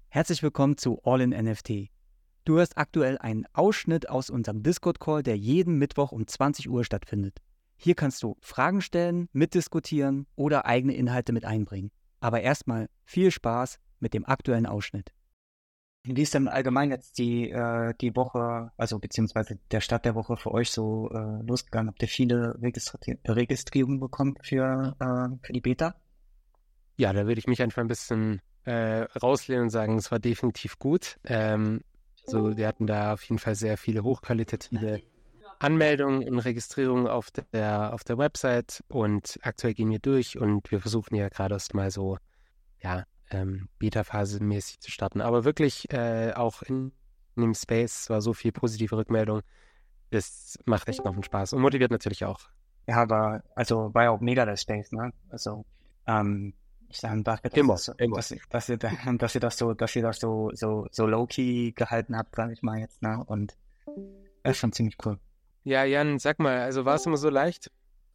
Herzlich willkommen zu All in NFT. Du hörst aktuell einen Ausschnitt aus unserem Discord-Call, der jeden Mittwoch um 20 Uhr stattfindet. Hier kannst du Fragen stellen, mitdiskutieren oder eigene Inhalte mit einbringen. Aber erstmal viel Spaß mit dem aktuellen Ausschnitt. Wie ist denn allgemein jetzt die Woche, also beziehungsweise der Start der Woche für euch so losgegangen? Habt ihr viele Registrierungen bekommen für die Beta? Ja, da würde ich mich einfach ein bisschen rauslehnen und sagen, es war definitiv gut. Also wir hatten da auf jeden Fall sehr viele hochqualitative Anmeldungen und Registrierungen auf der Website und aktuell gehen wir durch und wir versuchen ja gerade erst mal so, ja, Beta-Phase mäßig zu starten. Aber wirklich auch in dem Space war so viel positive Rückmeldung. Das macht echt noch einen Spaß und motiviert natürlich auch. Ja, war ja auch mega der Space, ne? Also, ich sage, danke, Immer. dass ihr das so low-key gehalten habt, sage ich mal jetzt, ne? Und das ist schon ziemlich cool. Ja, Jan, sag mal, also war es immer so leicht?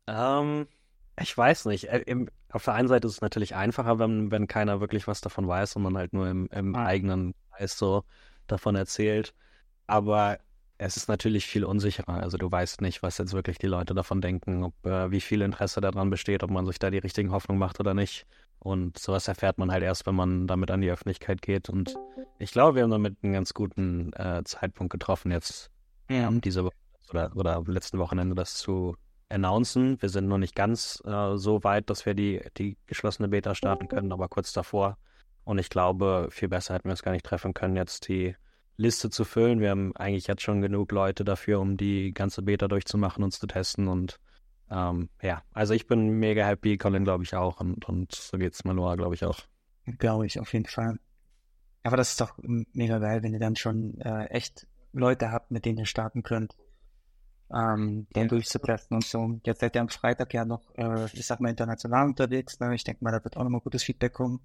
Ich weiß nicht. Auf der einen Seite ist es natürlich einfacher, wenn keiner wirklich was davon weiß und man halt nur im eigenen Kreis so davon erzählt. Aber es ist natürlich viel unsicherer. Also du weißt nicht, was jetzt wirklich die Leute davon denken, wie viel Interesse daran besteht, ob man sich da die richtigen Hoffnungen macht oder nicht. Und sowas erfährt man halt erst, wenn man damit an die Öffentlichkeit geht. Und ich glaube, wir haben damit einen ganz guten Zeitpunkt getroffen, jetzt diese Woche oder letzten Wochenende das zu announcen. Wir sind noch nicht ganz so weit, dass wir die geschlossene Beta starten können, aber kurz davor. Und ich glaube, viel besser hätten wir es gar nicht treffen können, jetzt die Liste zu füllen. Wir haben eigentlich jetzt schon genug Leute dafür, um die ganze Beta durchzumachen und zu testen. Und also ich bin mega happy, Colin glaube ich auch und so geht's Manoa glaube ich auch. Glaube ich, auf jeden Fall. Aber das ist doch mega geil, wenn ihr dann schon echt Leute habt, mit denen ihr starten könnt, den durchzutesten und so. Jetzt seid ihr am Freitag ja noch, ich sag mal, international unterwegs. Ne? Ich denke mal, da wird auch nochmal gutes Feedback kommen.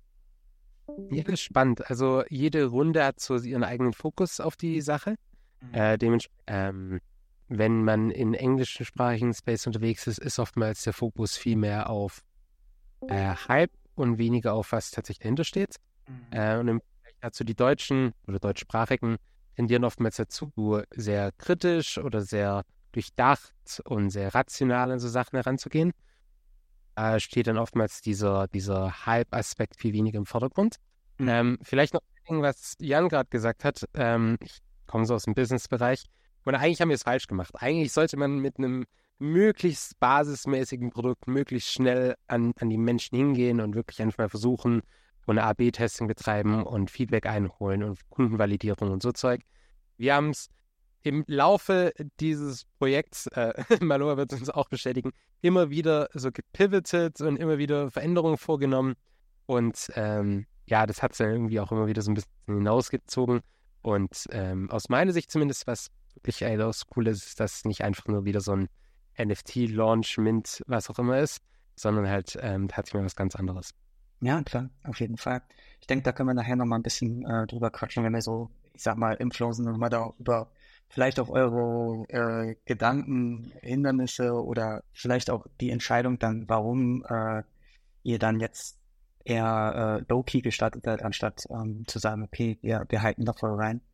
Ja, das ist spannend. Also jede Runde hat so ihren eigenen Fokus auf die Sache. Dementsprechend, wenn man in englischsprachigen Space unterwegs ist, ist oftmals der Fokus viel mehr auf Hype und weniger auf, was tatsächlich dahinter steht. Und im Vergleich dazu die Deutschen oder Deutschsprachigen tendieren oftmals dazu, sehr kritisch oder sehr durchdacht und sehr rational an so Sachen heranzugehen. Steht dann oftmals dieser Hype-Aspekt viel weniger im Vordergrund. Vielleicht noch was Jan gerade gesagt hat. Ich komme so aus dem Business-Bereich und eigentlich haben wir es falsch gemacht. Eigentlich sollte man mit einem möglichst basismäßigen Produkt möglichst schnell an die Menschen hingehen und wirklich einfach mal versuchen und eine A/B-Testing betreiben und Feedback einholen und Kundenvalidierung und so Zeug. Wir haben es im Laufe dieses Projekts, Manoa wird uns auch bestätigen, immer wieder so gepivotet und immer wieder Veränderungen vorgenommen. Und das hat es dann irgendwie auch immer wieder so ein bisschen hinausgezogen. Und aus meiner Sicht zumindest, was wirklich das Coole ist, dass es nicht einfach nur wieder so ein NFT-Launch, Mint, was auch immer ist, sondern halt tatsächlich mal was ganz anderes. Ja, klar, auf jeden Fall. Ich denke, da können wir nachher nochmal ein bisschen drüber quatschen, wenn wir so, ich sag mal, im Flow sind und mal da über vielleicht auch eure Gedanken, Hindernisse oder vielleicht auch die Entscheidung dann, warum ihr dann jetzt eher low-key gestartet seid, anstatt zu sagen, okay, wir halten da voll rein.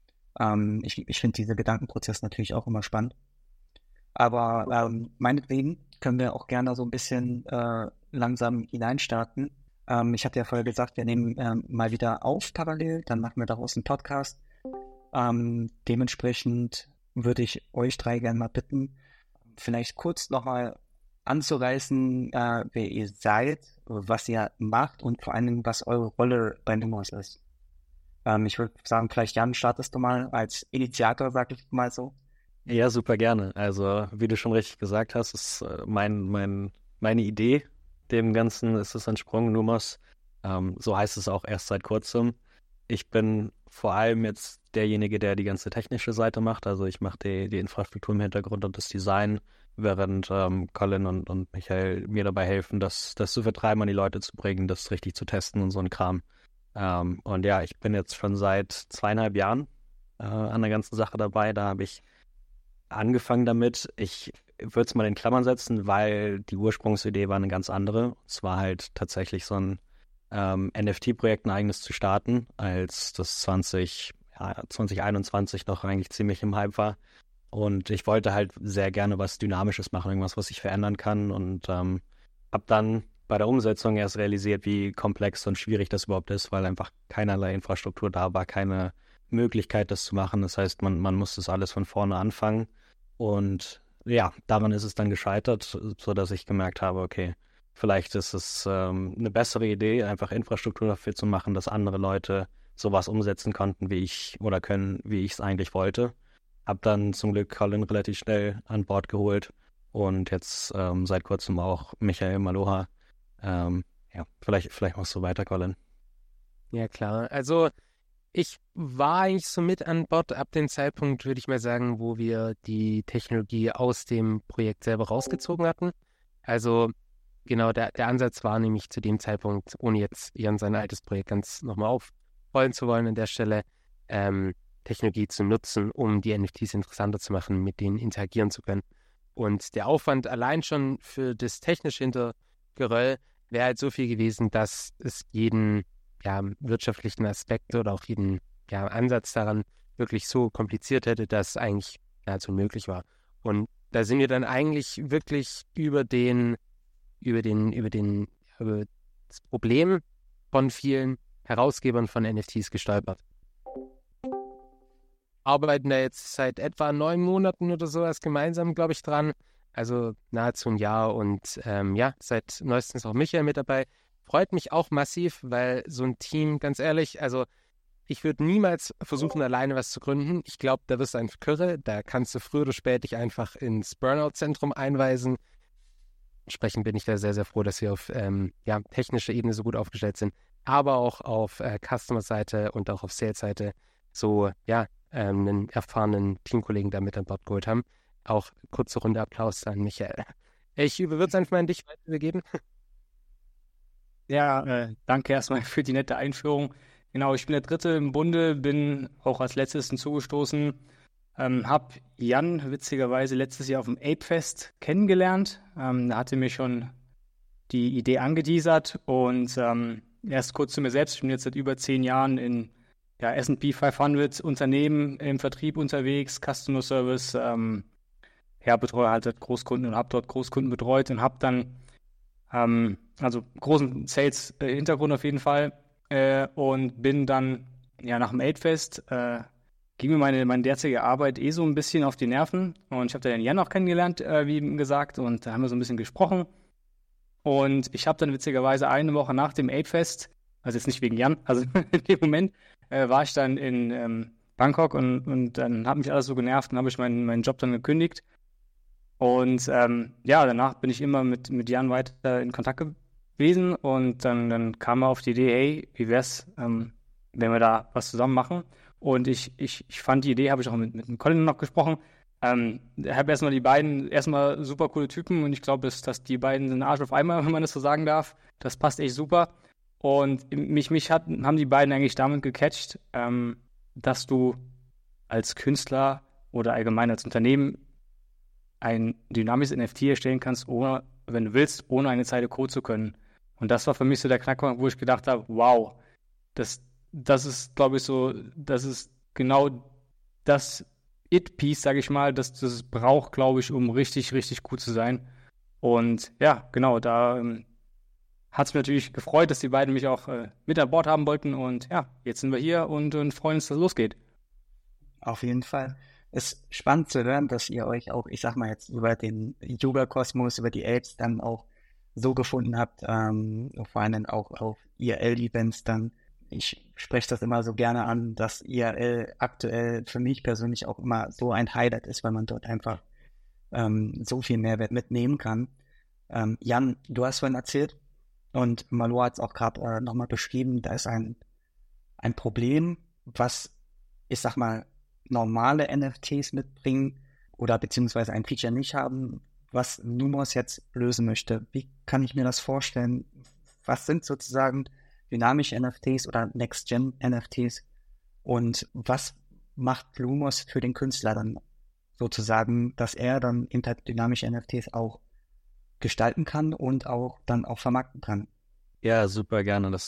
Ich finde diesen Gedankenprozess natürlich auch immer spannend. Aber meinetwegen können wir auch gerne so ein bisschen langsam hineinstarten. Ich hatte ja vorher gesagt, wir nehmen mal wieder auf parallel, dann machen wir daraus einen Podcast. Dementsprechend würde ich euch drei gerne mal bitten, vielleicht kurz nochmal anzureißen, wer ihr seid, was ihr macht und vor allem, was eure Rolle bei Numos ist. Ich würde sagen, vielleicht Jan, startest du mal als Initiator, sag ich mal so. Ja, super gerne. Also, wie du schon richtig gesagt hast, ist meine Idee dem Ganzen ist es entsprungen, Numos. So heißt es auch erst seit kurzem. Ich bin vor allem jetzt derjenige, der die ganze technische Seite macht. Also ich mache die Infrastruktur im Hintergrund und das Design, während Colin und Michael mir dabei helfen, das zu vertreiben, an die Leute zu bringen, das richtig zu testen und so ein Kram. Und ja, ich bin jetzt schon seit 2,5 Jahren an der ganzen Sache dabei. Da habe ich angefangen damit. Ich würde es mal in Klammern setzen, weil die Ursprungsidee war eine ganz andere. Es war halt tatsächlich so ein NFT-Projekt ein eigenes zu starten, als das 2021 noch eigentlich ziemlich im Hype war. Und ich wollte halt sehr gerne was Dynamisches machen, irgendwas, was sich verändern kann. Und habe dann bei der Umsetzung erst realisiert, wie komplex und schwierig das überhaupt ist, weil einfach keinerlei Infrastruktur da war, keine Möglichkeit, das zu machen. Das heißt, man muss das alles von vorne anfangen. Und ja, daran ist es dann gescheitert, sodass ich gemerkt habe, okay, vielleicht ist es eine bessere Idee, einfach Infrastruktur dafür zu machen, dass andere Leute sowas umsetzen konnten, wie ich es eigentlich wollte. Hab dann zum Glück Colin relativ schnell an Bord geholt und jetzt seit kurzem auch Michael Maloha. Ja, vielleicht machst du weiter, Colin. Ja, klar. Also ich war eigentlich so mit an Bord ab dem Zeitpunkt, würde ich mal sagen, wo wir die Technologie aus dem Projekt selber rausgezogen hatten. Also genau, der Ansatz war nämlich zu dem Zeitpunkt, ohne jetzt Jan sein altes Projekt ganz nochmal aufrollen zu wollen an der Stelle, Technologie zu nutzen, um die NFTs interessanter zu machen, mit denen interagieren zu können. Und der Aufwand allein schon für das technische Hintergeröll wäre halt so viel gewesen, dass es jeden wirtschaftlichen Aspekt oder auch jeden Ansatz daran wirklich so kompliziert hätte, dass es eigentlich nahezu unmöglich war. Und da sind wir dann eigentlich wirklich über das Problem von vielen Herausgebern von NFTs gestolpert. Arbeiten da jetzt seit etwa 9 Monaten oder sowas gemeinsam, glaube ich, dran. Also nahezu ein Jahr und seit neuestens auch Michael mit dabei. Freut mich auch massiv, weil so ein Team, ganz ehrlich, also ich würde niemals versuchen, alleine was zu gründen. Ich glaube, da wirst du einfach Kürre. Da kannst du früher oder später dich einfach ins Burnout-Zentrum einweisen. Entsprechend bin ich da sehr, sehr froh, dass wir auf technischer Ebene so gut aufgestellt sind, aber auch auf Customer-Seite und auch auf Sales-Seite so, einen erfahrenen Teamkollegen da mit an Bord geholt haben. Auch kurze Runde Applaus an Michael. Ich würde es einfach mal an dich weitergeben. Ja, danke erstmal für die nette Einführung. Genau, ich bin der Dritte im Bunde, bin auch als Letztes hinzugestoßen. Hab Jan witzigerweise letztes Jahr auf dem Apefest kennengelernt. Da hatte mir schon die Idee angeteasert und erst kurz zu mir selbst. Ich bin jetzt seit über 10 Jahren in S&P 500 Unternehmen im Vertrieb unterwegs, Customer Service, betreue halt Großkunden und habe dort Großkunden betreut und habe dann also großen Sales-Hintergrund auf jeden Fall und bin dann nach dem Apefest ging mir meine derzeitige Arbeit so ein bisschen auf die Nerven und ich habe da den Jan auch kennengelernt, wie eben gesagt, und da haben wir so ein bisschen gesprochen und ich habe dann witzigerweise eine Woche nach dem Apefest, also jetzt nicht wegen Jan, also in dem Moment war ich dann in Bangkok und dann hat mich alles so genervt und habe ich meinen Job dann gekündigt. Und danach bin ich immer mit Jan weiter in Kontakt gewesen und dann kam er auf die Idee, hey, wie wär's, wenn wir da was zusammen machen? Und ich fand die Idee, habe ich auch mit Colin noch gesprochen. Ich habe erstmal die beiden, super coole Typen und ich glaube, dass die beiden sind Arsch auf Eimer, wenn man das so sagen darf. Das passt echt super. Und mich haben die beiden eigentlich damit gecatcht, dass du als Künstler oder allgemein als Unternehmen ein dynamisches NFT erstellen kannst, ohne, wenn du willst, ohne eine Zeile Code zu können. Und das war für mich so der Knackpunkt, wo ich gedacht habe, wow, das ist, glaube ich, so, das ist genau das It-Piece, sage ich mal, das braucht, glaube ich, um richtig, richtig gut zu sein. Und ja, genau, da hat es mich natürlich gefreut, dass die beiden mich auch mit an Bord haben wollten. Und ja, jetzt sind wir hier und freuen uns, dass es losgeht. Auf jeden Fall. Es ist spannend zu hören, dass ihr euch auch, ich sag mal jetzt, über den Yoga-Kosmos, über die Apes dann auch so gefunden habt, vor allem auch auf IRL-Events dann. Ich spreche das immer so gerne an, dass IRL aktuell für mich persönlich auch immer so ein Highlight ist, weil man dort einfach so viel Mehrwert mitnehmen kann. Jan, du hast vorhin erzählt und Malo hat es auch gerade nochmal beschrieben, da ist ein Problem, was, ich sag mal, normale NFTs mitbringen oder beziehungsweise ein Feature nicht haben, was Lumos jetzt lösen möchte. Wie kann ich mir das vorstellen? Was sind sozusagen dynamische NFTs oder Next-Gen-NFTs und was macht Lumos für den Künstler dann sozusagen, dass er dann dynamische NFTs auch gestalten kann und auch dann auch vermarkten kann? Ja, super gerne. Das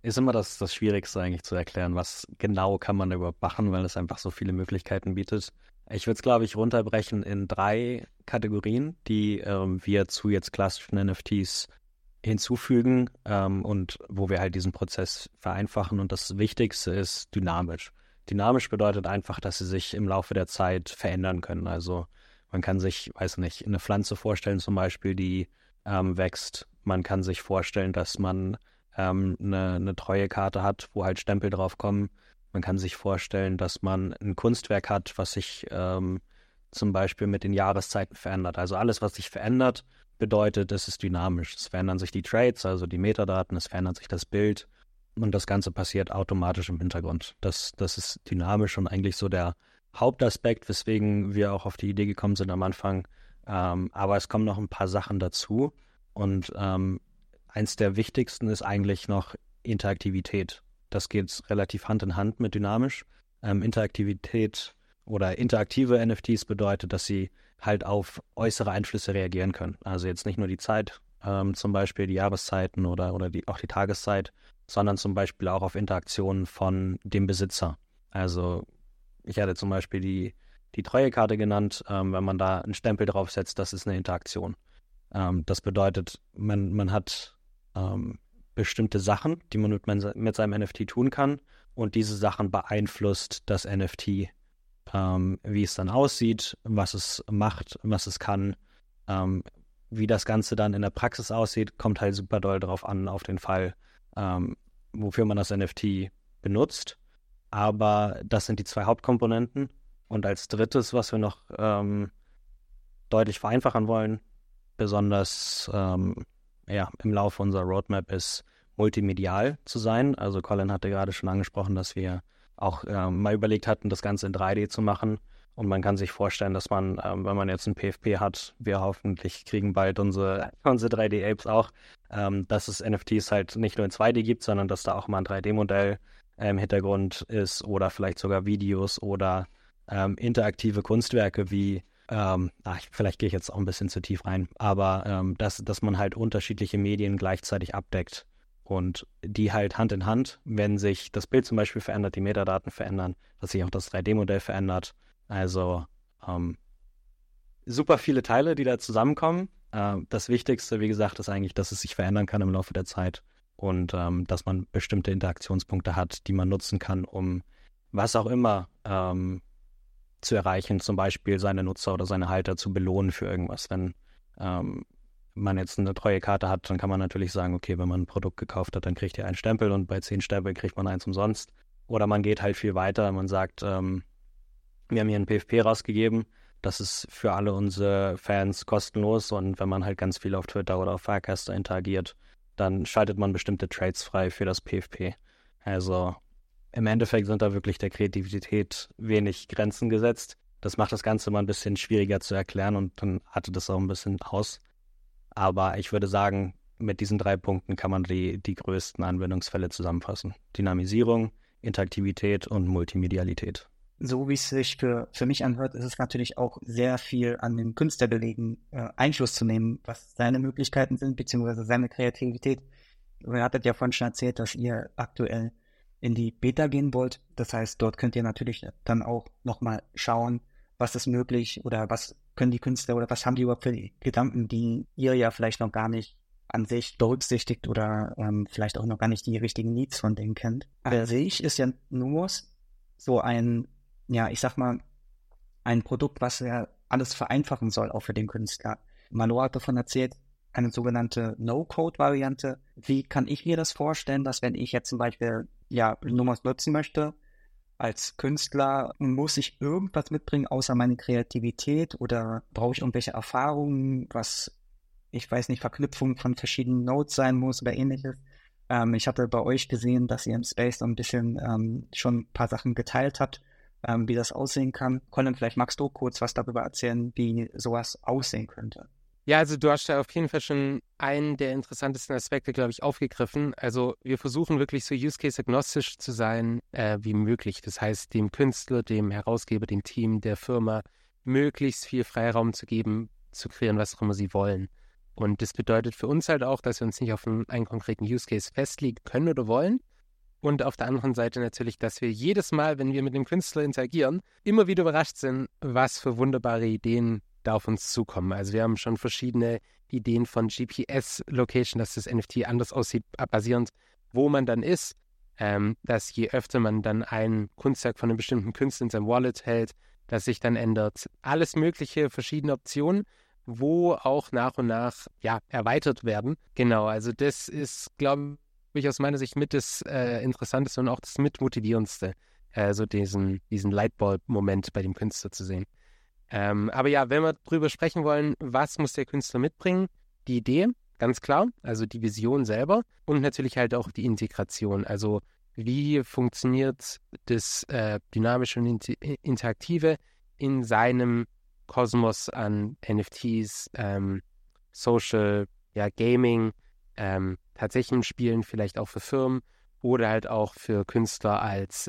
ist immer das Schwierigste eigentlich zu erklären, was genau kann man da überhaupt machen, weil es einfach so viele Möglichkeiten bietet. Ich würde es, glaube ich, runterbrechen in 3 Kategorien, die wir zu jetzt klassischen NFTs hinzufügen und wo wir halt diesen Prozess vereinfachen. Und das Wichtigste ist dynamisch. Dynamisch bedeutet einfach, dass sie sich im Laufe der Zeit verändern können. Also man kann sich, weiß nicht, eine Pflanze vorstellen zum Beispiel, die wächst. Man kann sich vorstellen, dass man eine Treuekarte hat, wo halt Stempel drauf kommen. Man kann sich vorstellen, dass man ein Kunstwerk hat, was sich zum Beispiel mit den Jahreszeiten verändert. Also alles, was sich verändert, bedeutet, es ist dynamisch. Es verändern sich die Trades, also die Metadaten, es verändert sich das Bild und das Ganze passiert automatisch im Hintergrund. Das ist dynamisch und eigentlich so der Hauptaspekt, weswegen wir auch auf die Idee gekommen sind am Anfang. Aber es kommen noch ein paar Sachen dazu und eins der wichtigsten ist eigentlich noch Interaktivität. Das geht relativ Hand in Hand mit dynamisch. Interaktivität oder interaktive NFTs bedeutet, dass sie halt auf äußere Einflüsse reagieren können. Also jetzt nicht nur die Zeit, zum Beispiel die Jahreszeiten oder auch die Tageszeit, sondern zum Beispiel auch auf Interaktionen von dem Besitzer. Also ich hatte zum Beispiel die Treuekarte genannt. Wenn man da einen Stempel draufsetzt, das ist eine Interaktion. Das bedeutet, man hat bestimmte Sachen, die man mit seinem NFT tun kann und diese Sachen beeinflusst das NFT, wie es dann aussieht, was es macht, was es kann, wie das Ganze dann in der Praxis aussieht, kommt halt super doll drauf an, auf den Fall, wofür man das NFT benutzt. Aber das sind die 2 Hauptkomponenten. Und als drittes, was wir noch deutlich vereinfachen wollen, besonders im Laufe unserer Roadmap, ist multimedial zu sein. Also Colin hatte gerade schon angesprochen, dass wir auch mal überlegt hatten, das Ganze in 3D zu machen. Und man kann sich vorstellen, dass man, wenn man jetzt ein PFP hat, wir hoffentlich kriegen bald unsere 3D-Apes auch, dass es NFTs halt nicht nur in 2D gibt, sondern dass da auch mal ein 3D-Modell im Hintergrund ist oder vielleicht sogar Videos oder interaktive Kunstwerke wie, vielleicht gehe ich jetzt auch ein bisschen zu tief rein, aber dass man halt unterschiedliche Medien gleichzeitig abdeckt. Und die halt Hand in Hand, wenn sich das Bild zum Beispiel verändert, die Metadaten verändern, dass sich auch das 3D-Modell verändert. Also super viele Teile, die da zusammenkommen. Das Wichtigste, wie gesagt, ist eigentlich, dass es sich verändern kann im Laufe der Zeit und dass man bestimmte Interaktionspunkte hat, die man nutzen kann, um was auch immer zu erreichen, zum Beispiel seine Nutzer oder seine Halter zu belohnen für irgendwas. Wenn man jetzt eine Treuekarte hat, dann kann man natürlich sagen, okay, wenn man ein Produkt gekauft hat, dann kriegt ihr einen Stempel und bei 10 Stempeln kriegt man eins umsonst. Oder man geht halt viel weiter, man sagt, wir haben hier einen PFP rausgegeben, das ist für alle unsere Fans kostenlos und wenn man halt ganz viel auf Twitter oder auf Firecaster interagiert, dann schaltet man bestimmte Trades frei für das PFP. Also im Endeffekt sind da wirklich der Kreativität wenig Grenzen gesetzt. Das macht das Ganze mal ein bisschen schwieriger zu erklären und dann hatte das auch ein bisschen aus. Aber ich würde sagen, mit diesen 3 Punkten kann man die größten Anwendungsfälle zusammenfassen. Dynamisierung, Interaktivität und Multimedialität. So wie es sich für mich anhört, ist es natürlich auch sehr viel an den Künstler belegen, Einfluss zu nehmen, was seine Möglichkeiten sind, beziehungsweise seine Kreativität. Ihr hattet ja vorhin schon erzählt, dass ihr aktuell in die Beta gehen wollt. Das heißt, dort könnt ihr natürlich dann auch nochmal schauen, was ist möglich oder was können die Künstler oder was haben die überhaupt für Gedanken, die ihr ja vielleicht noch gar nicht an sich berücksichtigt oder vielleicht auch noch gar nicht die richtigen Needs von denen kennt. An sich ist ja Numos so ein, ja, ich sag mal, ein Produkt, was ja alles vereinfachen soll, auch für den Künstler. Malo hat davon erzählt, eine sogenannte No-Code-Variante. Wie kann ich mir das vorstellen, dass wenn ich jetzt zum Beispiel Numos nutzen möchte, als Künstler, muss ich irgendwas mitbringen, außer meine Kreativität oder brauche ich irgendwelche Erfahrungen, was, ich weiß nicht, Verknüpfung von verschiedenen Nodes sein muss oder ähnliches. Ich hatte bei euch gesehen, dass ihr im Space so ein bisschen schon ein paar Sachen geteilt habt, wie das aussehen kann. Colin, vielleicht magst du kurz was darüber erzählen, wie sowas aussehen könnte. Ja, also du hast da auf jeden Fall schon einen der interessantesten Aspekte, glaube ich, aufgegriffen. Also wir versuchen wirklich so use-case-agnostisch zu sein wie möglich. Das heißt, dem Künstler, dem Herausgeber, dem Team, der Firma möglichst viel Freiraum zu geben, zu kreieren, was auch immer sie wollen. Und das bedeutet für uns halt auch, dass wir uns nicht auf einen konkreten Use-Case festlegen können oder wollen, Und auf der anderen Seite natürlich, dass wir jedes Mal, wenn wir mit dem Künstler interagieren, immer wieder überrascht sind, was für wunderbare Ideen da auf uns zukommen. Also wir haben schon verschiedene Ideen von GPS-Location, dass das NFT anders aussieht, basierend, wo man dann ist. Dass je öfter man dann ein Kunstwerk von einem bestimmten Künstler in seinem Wallet hält, dass sich dann ändert. Alles mögliche, verschiedene Optionen, wo auch nach und nach erweitert werden. Genau, also das ist, glaube ich, aus meiner Sicht mit das Interessanteste und auch das mitmotivierendste, so diesen Lightbulb-Moment bei dem Künstler zu sehen. Aber ja, wenn wir drüber sprechen wollen, was muss der Künstler mitbringen? Die Idee, ganz klar, also die Vision selber und natürlich halt auch die Integration. Also wie funktioniert das Dynamische und Interaktive in seinem Kosmos an NFTs, Social, Gaming, tatsächlichen Spielen, vielleicht auch für Firmen oder halt auch für Künstler als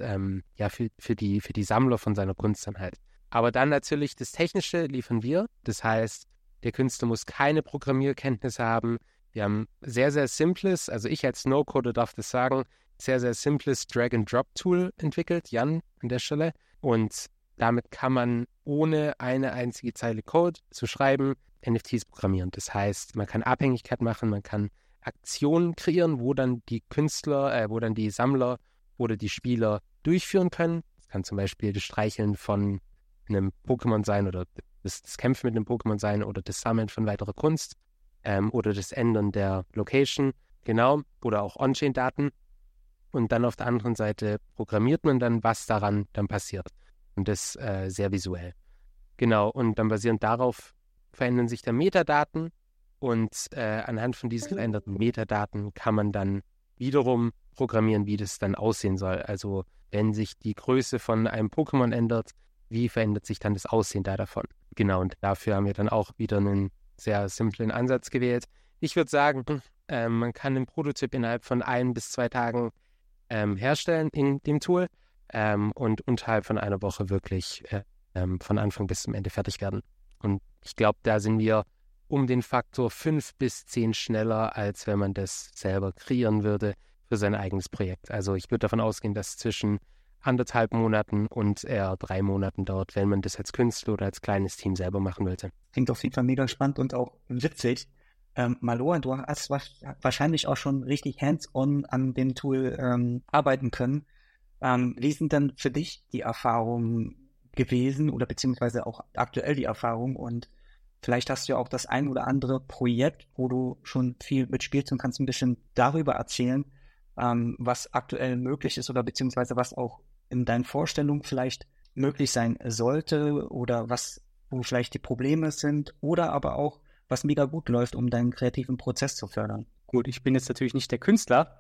für die Sammler von seiner Kunst dann halt. Aber dann natürlich das Technische liefern wir. Das heißt, der Künstler muss keine Programmierkenntnisse haben. Wir haben sehr, sehr simples, also ich als No-Coder darf das sagen, sehr, sehr simples Drag-and-Drop-Tool entwickelt, Jan an der Stelle. Und damit kann man ohne eine einzige Zeile Code zu schreiben, NFTs programmieren. Das heißt, man kann Abhängigkeit machen, man kann Aktionen kreieren, wo dann die Künstler, wo dann die Sammler oder die Spieler durchführen können. Das kann zum Beispiel das Streicheln von einem Pokémon sein oder das Kämpfen mit einem Pokémon sein oder das Sammeln von weiterer Kunst oder das Ändern der Location, genau, oder auch On-Chain-Daten. Und dann auf der anderen Seite programmiert man dann, was daran dann passiert. Und das sehr visuell. Genau, und dann basierend darauf verändern sich dann Metadaten und anhand von diesen veränderten Metadaten kann man dann wiederum programmieren, wie das dann aussehen soll. Also wenn sich die Größe von einem Pokémon ändert, wie verändert sich dann das Aussehen davon? Genau, und dafür haben wir dann auch wieder einen sehr simplen Ansatz gewählt. Ich würde sagen, man kann den Prototyp innerhalb von 1 bis 2 Tagen herstellen in dem Tool und unterhalb von einer Woche wirklich von Anfang bis zum Ende fertig werden. Und ich glaube, da sind wir um den Faktor 5 bis 10 schneller, als wenn man das selber kreieren würde für sein eigenes Projekt. Also ich würde davon ausgehen, dass zwischen 1,5 Monaten und eher 3 Monaten dauert, wenn man das als Künstler oder als kleines Team selber machen wollte. Klingt auf jeden Fall mega spannend und auch witzig. Maloa, du hast wahrscheinlich auch schon richtig hands-on an dem Tool arbeiten können. Wie sind dann für dich die Erfahrungen gewesen oder beziehungsweise auch aktuell die Erfahrung? Und vielleicht hast du ja auch das ein oder andere Projekt, wo du schon viel mitspielst und kannst ein bisschen darüber erzählen, was aktuell möglich ist oder beziehungsweise was auch in deinen Vorstellungen vielleicht möglich sein sollte oder wo vielleicht die Probleme sind oder aber auch, was mega gut läuft, um deinen kreativen Prozess zu fördern. Gut, ich bin jetzt natürlich nicht der Künstler.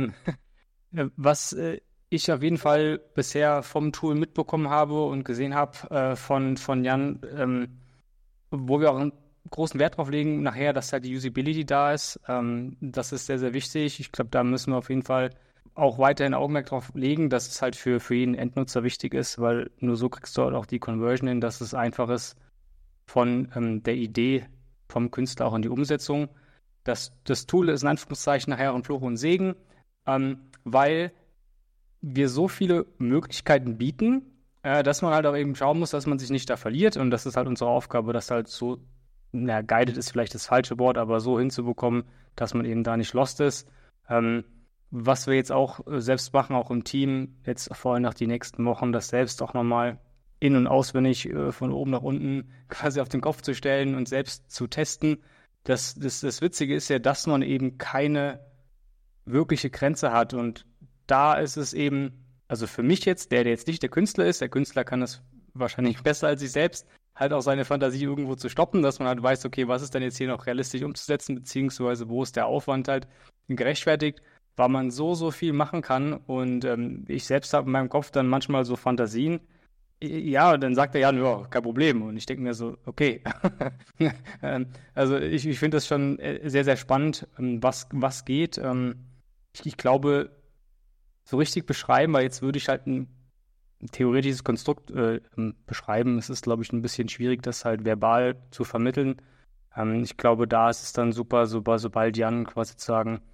Was ich auf jeden Fall bisher vom Tool mitbekommen habe und gesehen habe von Jan, wo wir auch einen großen Wert drauf legen, nachher, dass halt die Usability da ist. Das ist sehr, sehr wichtig. Ich glaube, da müssen wir auf jeden Fall auch weiterhin Augenmerk drauf legen, dass es halt für jeden Endnutzer wichtig ist, weil nur so kriegst du halt auch die Conversion hin, dass es einfach ist von der Idee vom Künstler auch in die Umsetzung. Das Tool ist in Anführungszeichen nachher ein Fluch und Segen, weil wir so viele Möglichkeiten bieten, dass man halt auch eben schauen muss, dass man sich nicht da verliert und das ist halt unsere Aufgabe, das halt so, guided ist vielleicht das falsche Wort, aber so hinzubekommen, dass man eben da nicht lost ist. Was wir jetzt auch selbst machen, auch im Team, jetzt vor allem nach die nächsten Wochen, das selbst auch nochmal in- und auswendig von oben nach unten quasi auf den Kopf zu stellen und selbst zu testen. Das Witzige ist ja, dass man eben keine wirkliche Grenze hat und da ist es eben, also für mich jetzt, der jetzt nicht der Künstler ist, der Künstler kann es wahrscheinlich besser als ich selbst, halt auch seine Fantasie irgendwo zu stoppen, dass man halt weiß, okay, was ist denn jetzt hier noch realistisch umzusetzen, beziehungsweise wo ist der Aufwand halt gerechtfertigt, weil man so viel machen kann und ich selbst habe in meinem Kopf dann manchmal so Fantasien, ja, und dann sagt er, ja, kein Problem. Und ich denke mir so, okay. Also ich finde das schon sehr, sehr spannend, was geht. Ich glaube, so richtig beschreiben, weil jetzt würde ich halt ein theoretisches Konstrukt beschreiben. Es ist, glaube ich, ein bisschen schwierig, das halt verbal zu vermitteln. Ich glaube, da ist es dann super, sobald Jan quasi zu sagen,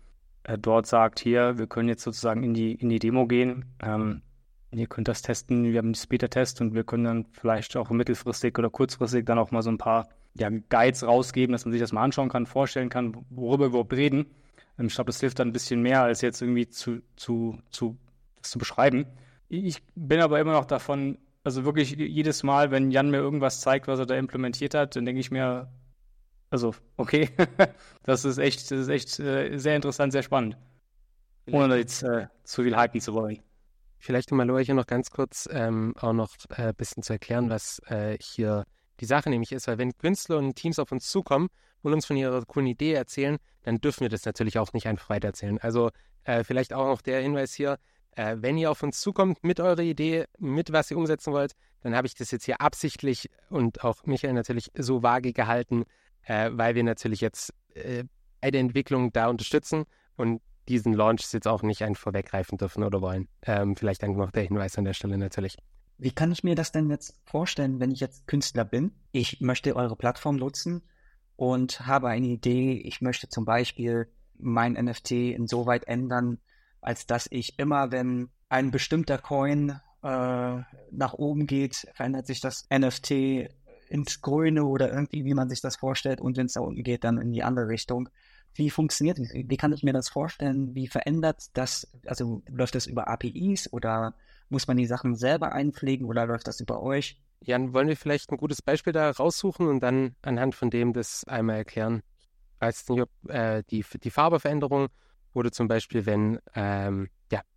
dort sagt, hier, wir können jetzt sozusagen in die Demo gehen. Ihr könnt das testen, wir haben das Beta-Test und wir können dann vielleicht auch mittelfristig oder kurzfristig dann auch mal so ein paar Guides rausgeben, dass man sich das mal anschauen kann, vorstellen kann, worüber wir überhaupt reden. Ich glaube, das hilft dann ein bisschen mehr, als jetzt irgendwie das zu beschreiben. Ich bin aber immer noch davon, also wirklich jedes Mal, wenn Jan mir irgendwas zeigt, was er da implementiert hat, dann denke ich mir, also okay, das ist echt sehr interessant, sehr spannend. Ohne jetzt zu viel hypen zu wollen. Vielleicht, um Aloha hier noch ganz kurz auch noch ein bisschen zu erklären, was hier die Sache nämlich ist, weil wenn Künstler und Teams auf uns zukommen und uns von ihrer coolen Idee erzählen, dann dürfen wir das natürlich auch nicht einfach weitererzählen. Also vielleicht auch noch der Hinweis hier, wenn ihr auf uns zukommt mit eurer Idee, mit was ihr umsetzen wollt, dann habe ich das jetzt hier absichtlich und auch Michael natürlich so vage gehalten, weil wir natürlich jetzt bei der Entwicklung da unterstützen und diesen Launch jetzt auch nicht einfach vorweggreifen dürfen oder wollen. Vielleicht dann noch der Hinweis an der Stelle natürlich. Wie kann ich mir das denn jetzt vorstellen, wenn ich jetzt Künstler bin? Ich möchte eure Plattform nutzen und habe eine Idee. Ich möchte zum Beispiel mein NFT insoweit ändern, als dass ich immer, wenn ein bestimmter Coin nach oben geht, verändert sich das NFT ins Grüne oder irgendwie, wie man sich das vorstellt. Und wenn es da unten geht, dann in die andere Richtung. Wie funktioniert das? Wie kann ich mir das vorstellen? Wie verändert das? Also läuft das über APIs oder muss man die Sachen selber einpflegen oder läuft das über euch? Jan, wollen wir vielleicht ein gutes Beispiel da raussuchen und dann anhand von dem das einmal erklären? Ich weiß nicht, ob die Farbeveränderung oder zum Beispiel, wenn, Jan,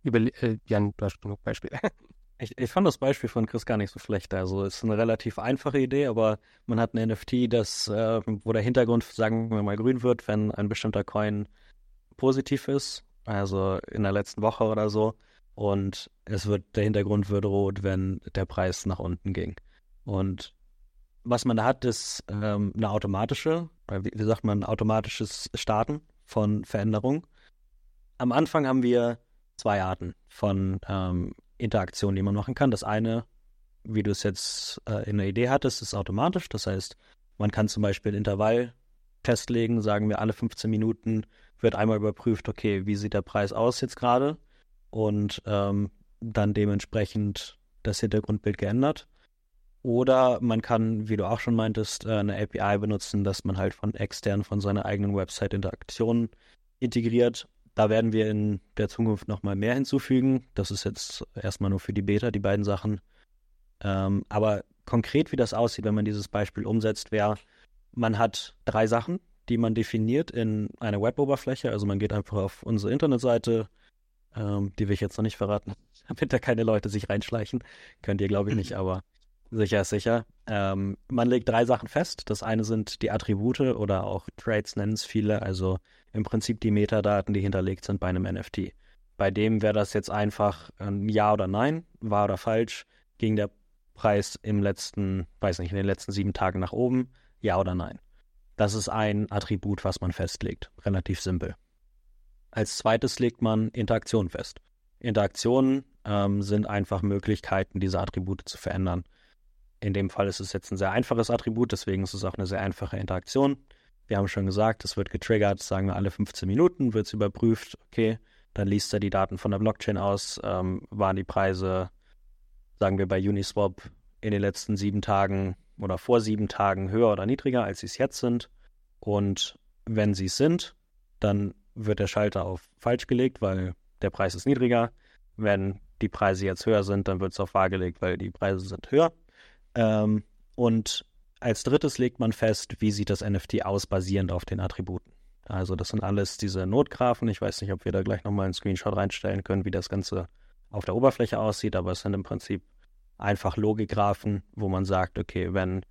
du hast genug Beispiele. Ich fand das Beispiel von Chris gar nicht so schlecht. Also es ist eine relativ einfache Idee, aber man hat ein NFT, wo der Hintergrund, sagen wir mal, grün wird, wenn ein bestimmter Coin positiv ist, also in der letzten Woche oder so. Und der Hintergrund wird rot, wenn der Preis nach unten ging. Und was man da hat, ist eine automatisches Starten von Veränderungen. Am Anfang haben wir 2 Arten von Interaktion, die man machen kann. Das eine, wie du es jetzt in der Idee hattest, ist automatisch. Das heißt, man kann zum Beispiel ein Intervall festlegen, sagen wir, alle 15 Minuten wird einmal überprüft, okay, wie sieht der Preis aus jetzt gerade? Und dann dementsprechend das Hintergrundbild geändert. Oder man kann, wie du auch schon meintest, eine API benutzen, dass man halt von extern von seiner eigenen Website Interaktionen integriert. Da werden wir in der Zukunft nochmal mehr hinzufügen. Das ist jetzt erstmal nur für die Beta, die beiden Sachen. Aber konkret, wie das aussieht, wenn man dieses Beispiel umsetzt, wäre, man hat 3 Sachen, die man definiert in einer Web-Oberfläche. Also man geht einfach auf unsere Internetseite, die will ich jetzt noch nicht verraten, damit da keine Leute sich reinschleichen. Könnt ihr, glaube ich, nicht, aber sicher ist sicher. Man legt 3 Sachen fest. Das eine sind die Attribute oder auch Traits nennen es viele, also im Prinzip die Metadaten, die hinterlegt sind bei einem NFT. Bei dem wäre das jetzt einfach ein Ja oder Nein, wahr oder falsch, ging der Preis in den letzten 7 Tagen nach oben, Ja oder Nein. Das ist ein Attribut, was man festlegt. Relativ simpel. Als zweites legt man Interaktionen fest. Interaktionen sind einfach Möglichkeiten, diese Attribute zu verändern. In dem Fall ist es jetzt ein sehr einfaches Attribut, deswegen ist es auch eine sehr einfache Interaktion. Wir haben schon gesagt, es wird getriggert, sagen wir alle 15 Minuten, wird es überprüft, okay, dann liest er die Daten von der Blockchain aus, waren die Preise, sagen wir bei Uniswap, in den letzten 7 Tagen oder vor 7 Tagen höher oder niedriger, als sie es jetzt sind. Und wenn sie es sind, dann wird der Schalter auf falsch gelegt, weil der Preis ist niedriger. Wenn die Preise jetzt höher sind, dann wird es auf wahr gelegt, weil die Preise sind höher. Und als drittes legt man fest, wie sieht das NFT aus, basierend auf den Attributen. Also das sind alles diese Notgraphen. Ich weiß nicht, ob wir da gleich nochmal einen Screenshot reinstellen können, wie das Ganze auf der Oberfläche aussieht, aber es sind im Prinzip einfach Logikgraphen, wo man sagt, okay, wenn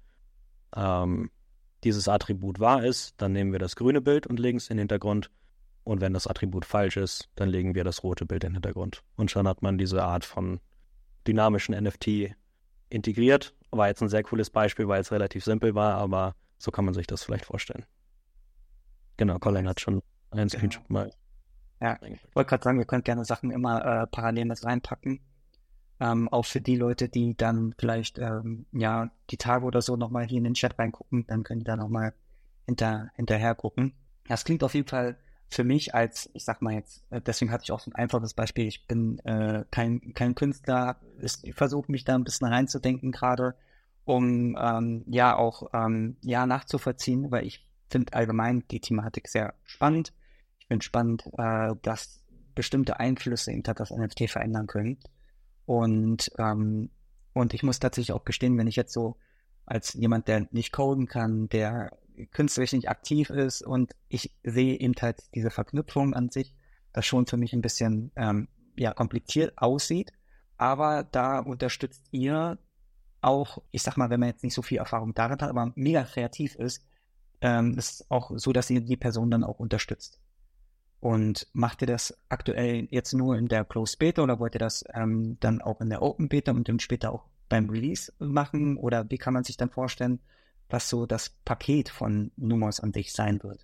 dieses Attribut wahr ist, dann nehmen wir das grüne Bild und legen es in den Hintergrund. Und wenn das Attribut falsch ist, dann legen wir das rote Bild in den Hintergrund. Und schon hat man diese Art von dynamischen NFT integriert. War jetzt ein sehr cooles Beispiel, weil es relativ simpel war, aber so kann man sich das vielleicht vorstellen. Genau, Colin hat schon einen Screenshot mal. Ja, ich wollte gerade sagen, wir können gerne Sachen immer parallel mit reinpacken. Auch für die Leute, die dann vielleicht die Tage oder so nochmal hier in den Chat reingucken, dann können die da nochmal hinterher gucken. Das klingt auf jeden Fall für mich ich sag mal jetzt, deswegen hatte ich auch so ein einfaches Beispiel, ich bin kein Künstler, ich versuche mich da ein bisschen reinzudenken gerade, um auch nachzuvollziehen, weil ich finde allgemein die Thematik sehr spannend. Ich finde spannend, dass bestimmte Einflüsse eben das NFT verändern können. Und ich muss tatsächlich auch gestehen, wenn ich jetzt so als jemand, der nicht coden kann, der künstlerisch nicht aktiv ist und ich sehe eben halt diese Verknüpfung an sich, das schon für mich ein bisschen kompliziert aussieht, aber da unterstützt ihr auch, ich sag mal, wenn man jetzt nicht so viel Erfahrung darin hat, aber mega kreativ ist es auch so, dass ihr die Person dann auch unterstützt. Und macht ihr das aktuell jetzt nur in der Closed Beta oder wollt ihr das dann auch in der Open Beta und dann später auch beim Release machen? Oder wie kann man sich dann vorstellen, was so das Paket von Numos an sich sein wird?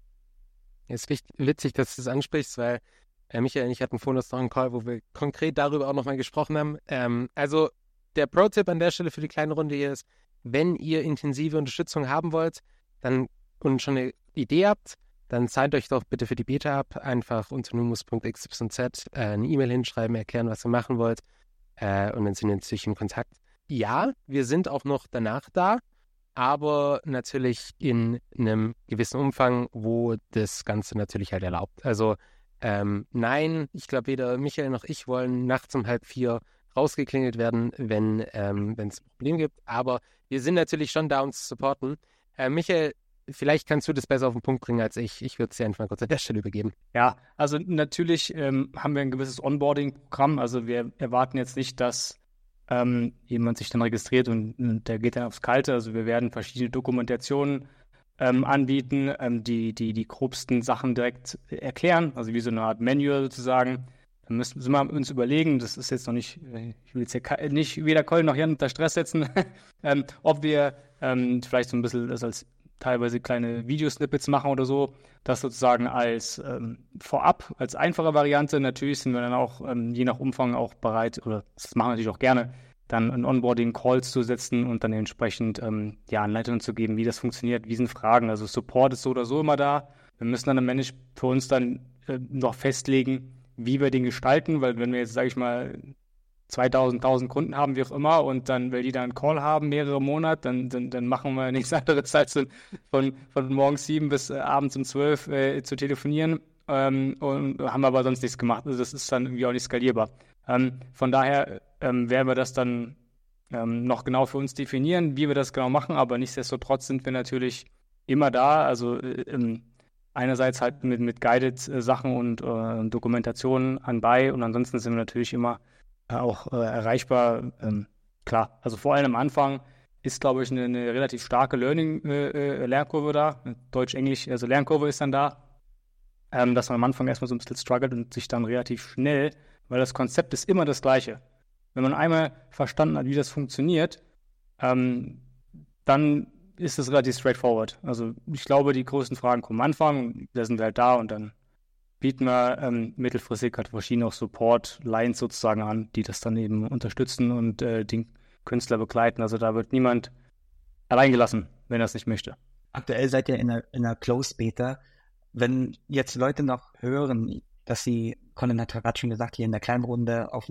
Es ist witzig, dass du das ansprichst, weil Michael und ich hatten vorhin noch einen Call, wo wir konkret darüber auch nochmal gesprochen haben. Also der Pro-Tipp an der Stelle für die kleine Runde hier ist, wenn ihr intensive Unterstützung haben wollt und schon eine Idee habt, dann seid euch doch bitte für die Beta ab. Einfach unter numus.xyz eine E-Mail hinschreiben, erklären, was ihr machen wollt. Und dann sind wir natürlich in Kontakt. Ja, wir sind auch noch danach da, aber natürlich in einem gewissen Umfang, wo das Ganze natürlich halt erlaubt. Also nein, ich glaube, weder Michael noch ich wollen nachts um 3:30 rausgeklingelt werden, wenn es ein Problem gibt. Aber wir sind natürlich schon da, um zu supporten. Michael, vielleicht kannst du das besser auf den Punkt bringen als ich. Ich würde es dir einfach mal kurz an der Stelle übergeben. Ja, also natürlich haben wir ein gewisses Onboarding-Programm. Also wir erwarten jetzt nicht, dass jemand sich dann registriert und der geht dann aufs Kalte. Also wir werden verschiedene Dokumentationen anbieten, die grobsten Sachen direkt erklären. Also wie so eine Art Manual sozusagen. Dann müssen wir uns überlegen, das ist jetzt noch nicht, ich will jetzt hier nicht weder Colin noch Jan unter Stress setzen, ob wir vielleicht so ein bisschen das als teilweise kleine Videosnippets machen oder so, das sozusagen als vorab, als einfache Variante. Natürlich sind wir dann auch je nach Umfang auch bereit, oder das machen wir natürlich auch gerne, dann ein Onboarding-Calls zu setzen und dann entsprechend Anleitungen zu geben, wie das funktioniert, wie sind Fragen. Also Support ist so oder so immer da. Wir müssen dann am Ende für uns dann noch festlegen, wie wir den gestalten, weil wenn wir jetzt, sage ich mal, 1000 Kunden haben, wie auch immer, und dann, weil die dann einen Call haben, mehrere Monate, dann machen wir nichts anderes als von morgens 7 bis abends um 12 zu telefonieren und haben aber sonst nichts gemacht. Also das ist dann irgendwie auch nicht skalierbar. Von daher werden wir das dann noch genau für uns definieren, wie wir das genau machen, aber nichtsdestotrotz sind wir natürlich immer da, also einerseits halt mit Guided Sachen und Dokumentationen anbei und ansonsten sind wir natürlich immer auch erreichbar. Klar, also vor allem am Anfang ist, glaube ich, eine relativ starke Lernkurve da. Deutsch-Englisch, also Lernkurve ist dann da, dass man am Anfang erstmal so ein bisschen struggelt und sich dann relativ schnell, weil das Konzept ist immer das gleiche. Wenn man einmal verstanden hat, wie das funktioniert, dann ist es relativ straightforward. Also ich glaube, die größten Fragen kommen am Anfang, da sind wir halt da und dann bieten wir mittelfristig halt verschiedene auch Support-Lines sozusagen an, die das dann eben unterstützen und den Künstler begleiten. Also da wird niemand alleingelassen, wenn er es nicht möchte. Aktuell seid ihr in einer Closed Beta. Wenn jetzt Leute noch hören, dass sie, Colin hat gerade schon gesagt, hier in der kleinen Runde auf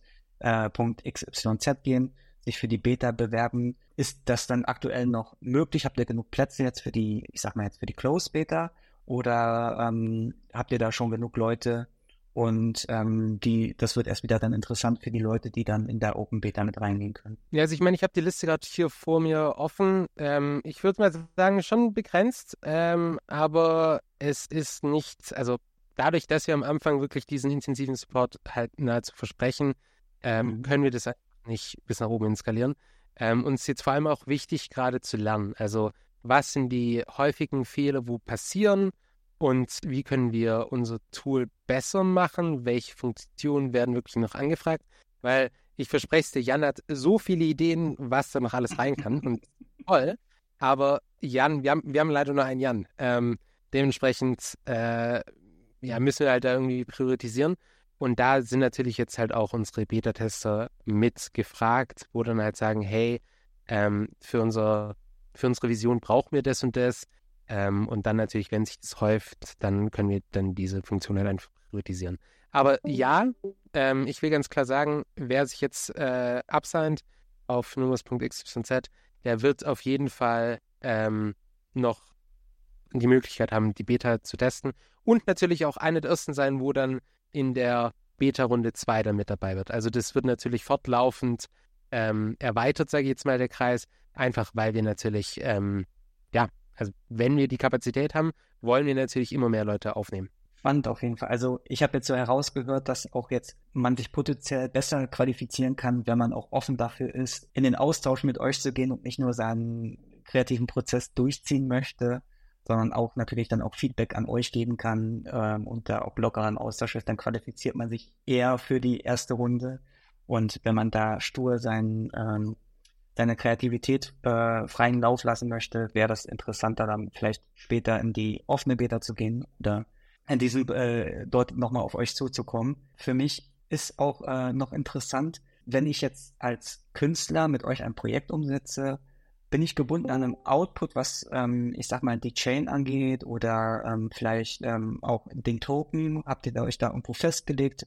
numus.xyz gehen, sich für die Beta bewerben, ist das dann aktuell noch möglich? Habt ihr genug Plätze jetzt für die, ich sag mal jetzt für die Closed Beta? Oder habt ihr da schon genug Leute und das wird erst wieder dann interessant für die Leute, die dann in der Open Beta mit reingehen können? Ja, also ich meine, ich habe die Liste gerade hier vor mir offen. Ich würde mal sagen, schon begrenzt, aber es ist nicht, also dadurch, dass wir am Anfang wirklich diesen intensiven Support halt nahezu versprechen, können wir das einfach nicht bis nach oben skalieren. Uns ist jetzt vor allem auch wichtig, gerade zu lernen. Also was sind die häufigen Fehler, wo passieren und wie können wir unser Tool besser machen? Welche Funktionen werden wirklich noch angefragt? Weil ich verspreche es dir, Jan hat so viele Ideen, was da noch alles rein kann und toll. Aber Jan, wir haben leider nur einen Jan. Dementsprechend müssen wir halt da irgendwie priorisieren. Und da sind natürlich jetzt halt auch unsere Beta-Tester mit gefragt, wo dann halt sagen, hey, für unsere Vision brauchen wir das und das. Und dann natürlich, wenn sich das häuft, dann können wir dann diese Funktion halt einfach priorisieren. Aber ja, ich will ganz klar sagen, wer sich jetzt absigned auf numerus.xyz, der wird auf jeden Fall noch die Möglichkeit haben, die Beta zu testen und natürlich auch einer der ersten sein, wo dann in der Beta-Runde 2 dann mit dabei wird. Also das wird natürlich fortlaufend erweitert, sage ich jetzt mal, der Kreis, einfach weil wir natürlich, also wenn wir die Kapazität haben, wollen wir natürlich immer mehr Leute aufnehmen. Spannend auf jeden Fall. Also ich habe jetzt so herausgehört, dass auch jetzt man sich potenziell besser qualifizieren kann, wenn man auch offen dafür ist, in den Austausch mit euch zu gehen und nicht nur seinen kreativen Prozess durchziehen möchte, sondern auch natürlich dann auch Feedback an euch geben kann und da auch lockerer im Austausch ist, dann qualifiziert man sich eher für die erste Runde. Und wenn man da stur seine Kreativität freien Lauf lassen möchte, wäre das interessanter, dann vielleicht später in die offene Beta zu gehen oder in diesem dort nochmal auf euch zuzukommen. Für mich ist auch noch interessant, wenn ich jetzt als Künstler mit euch ein Projekt umsetze, bin ich gebunden an einem Output, was, ich sag mal, die Chain angeht oder vielleicht auch den Token? Habt ihr euch da irgendwo festgelegt?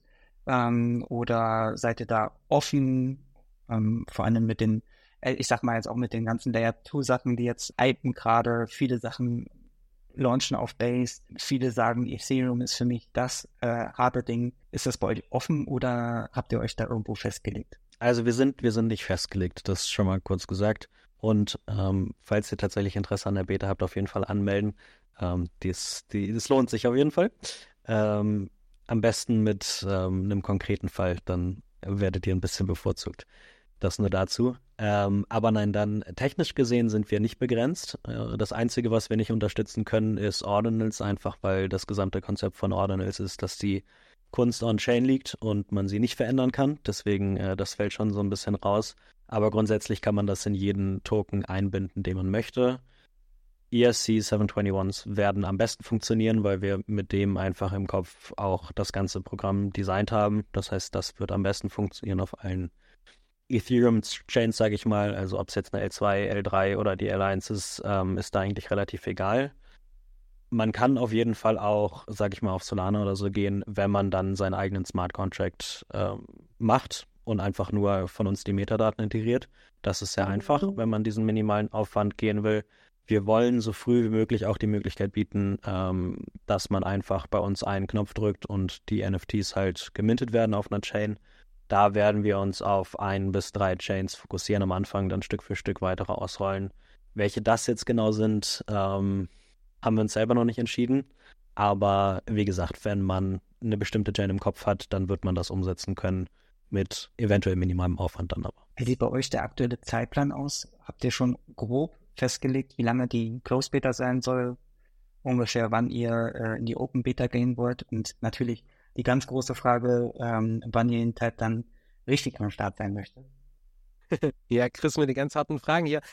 Oder seid ihr da offen, vor allem mit den, ich sag mal jetzt auch mit den ganzen Layer-2-Sachen, die jetzt hypen gerade, viele Sachen launchen auf Base, viele sagen, Ethereum ist für mich das harte Ding. Ist das bei euch offen oder habt ihr euch da irgendwo festgelegt? Also wir sind nicht festgelegt, das ist schon mal kurz gesagt. Und falls ihr tatsächlich Interesse an der Beta habt, auf jeden Fall anmelden. Das lohnt sich auf jeden Fall. Am besten mit einem konkreten Fall, dann werdet ihr ein bisschen bevorzugt. Das nur dazu. Aber nein, dann technisch gesehen sind wir nicht begrenzt. Das Einzige, was wir nicht unterstützen können, ist Ordinals, einfach weil das gesamte Konzept von Ordinals ist, dass die Kunst on-chain liegt und man sie nicht verändern kann. Deswegen, das fällt schon so ein bisschen raus. Aber grundsätzlich kann man das in jeden Token einbinden, den man möchte. ERC 721s werden am besten funktionieren, weil wir mit dem einfach im Kopf auch das ganze Programm designt haben. Das heißt, das wird am besten funktionieren auf allen Ethereum-Chains, sage ich mal. Also ob es jetzt eine L2, L3 oder die L1 ist, ist da eigentlich relativ egal. Man kann auf jeden Fall auch, sage ich mal, auf Solana oder so gehen, wenn man dann seinen eigenen Smart Contract macht und einfach nur von uns die Metadaten integriert. Das ist sehr einfach, wenn man diesen minimalen Aufwand gehen will. Wir wollen so früh wie möglich auch die Möglichkeit bieten, dass man einfach bei uns einen Knopf drückt und die NFTs halt gemintet werden auf einer Chain. Da werden wir uns auf 1 bis 3 Chains fokussieren am Anfang, dann Stück für Stück weitere ausrollen. Welche das jetzt genau sind, haben wir uns selber noch nicht entschieden. Aber wie gesagt, wenn man eine bestimmte Chain im Kopf hat, dann wird man das umsetzen können mit eventuell minimalem Aufwand dann aber. Wie sieht bei euch der aktuelle Zeitplan aus? Habt ihr schon grob festgelegt, wie lange die Closed Beta sein soll? Ungefähr wann ihr in die Open Beta gehen wollt? Und natürlich die ganz große Frage, wann ihr halt dann richtig am Start sein möchtet. Ja, Chris mit den ganz harten Fragen hier.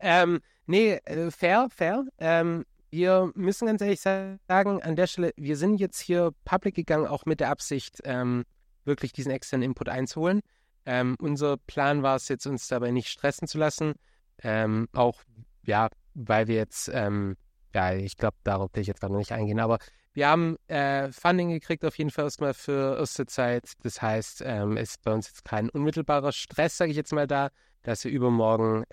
Fair. Wir müssen ganz ehrlich sagen, an der Stelle, wir sind jetzt hier public gegangen, auch mit der Absicht, wirklich diesen externen Input einzuholen. Unser Plan war es jetzt, uns dabei nicht stressen zu lassen. Auch, ja, weil wir jetzt, ich glaube, darauf will ich jetzt gerade noch nicht eingehen, aber wir haben Funding gekriegt auf jeden Fall erstmal für erste Zeit. Das heißt, es ist bei uns jetzt kein unmittelbarer Stress, sage ich jetzt mal da, dass wir übermorgen,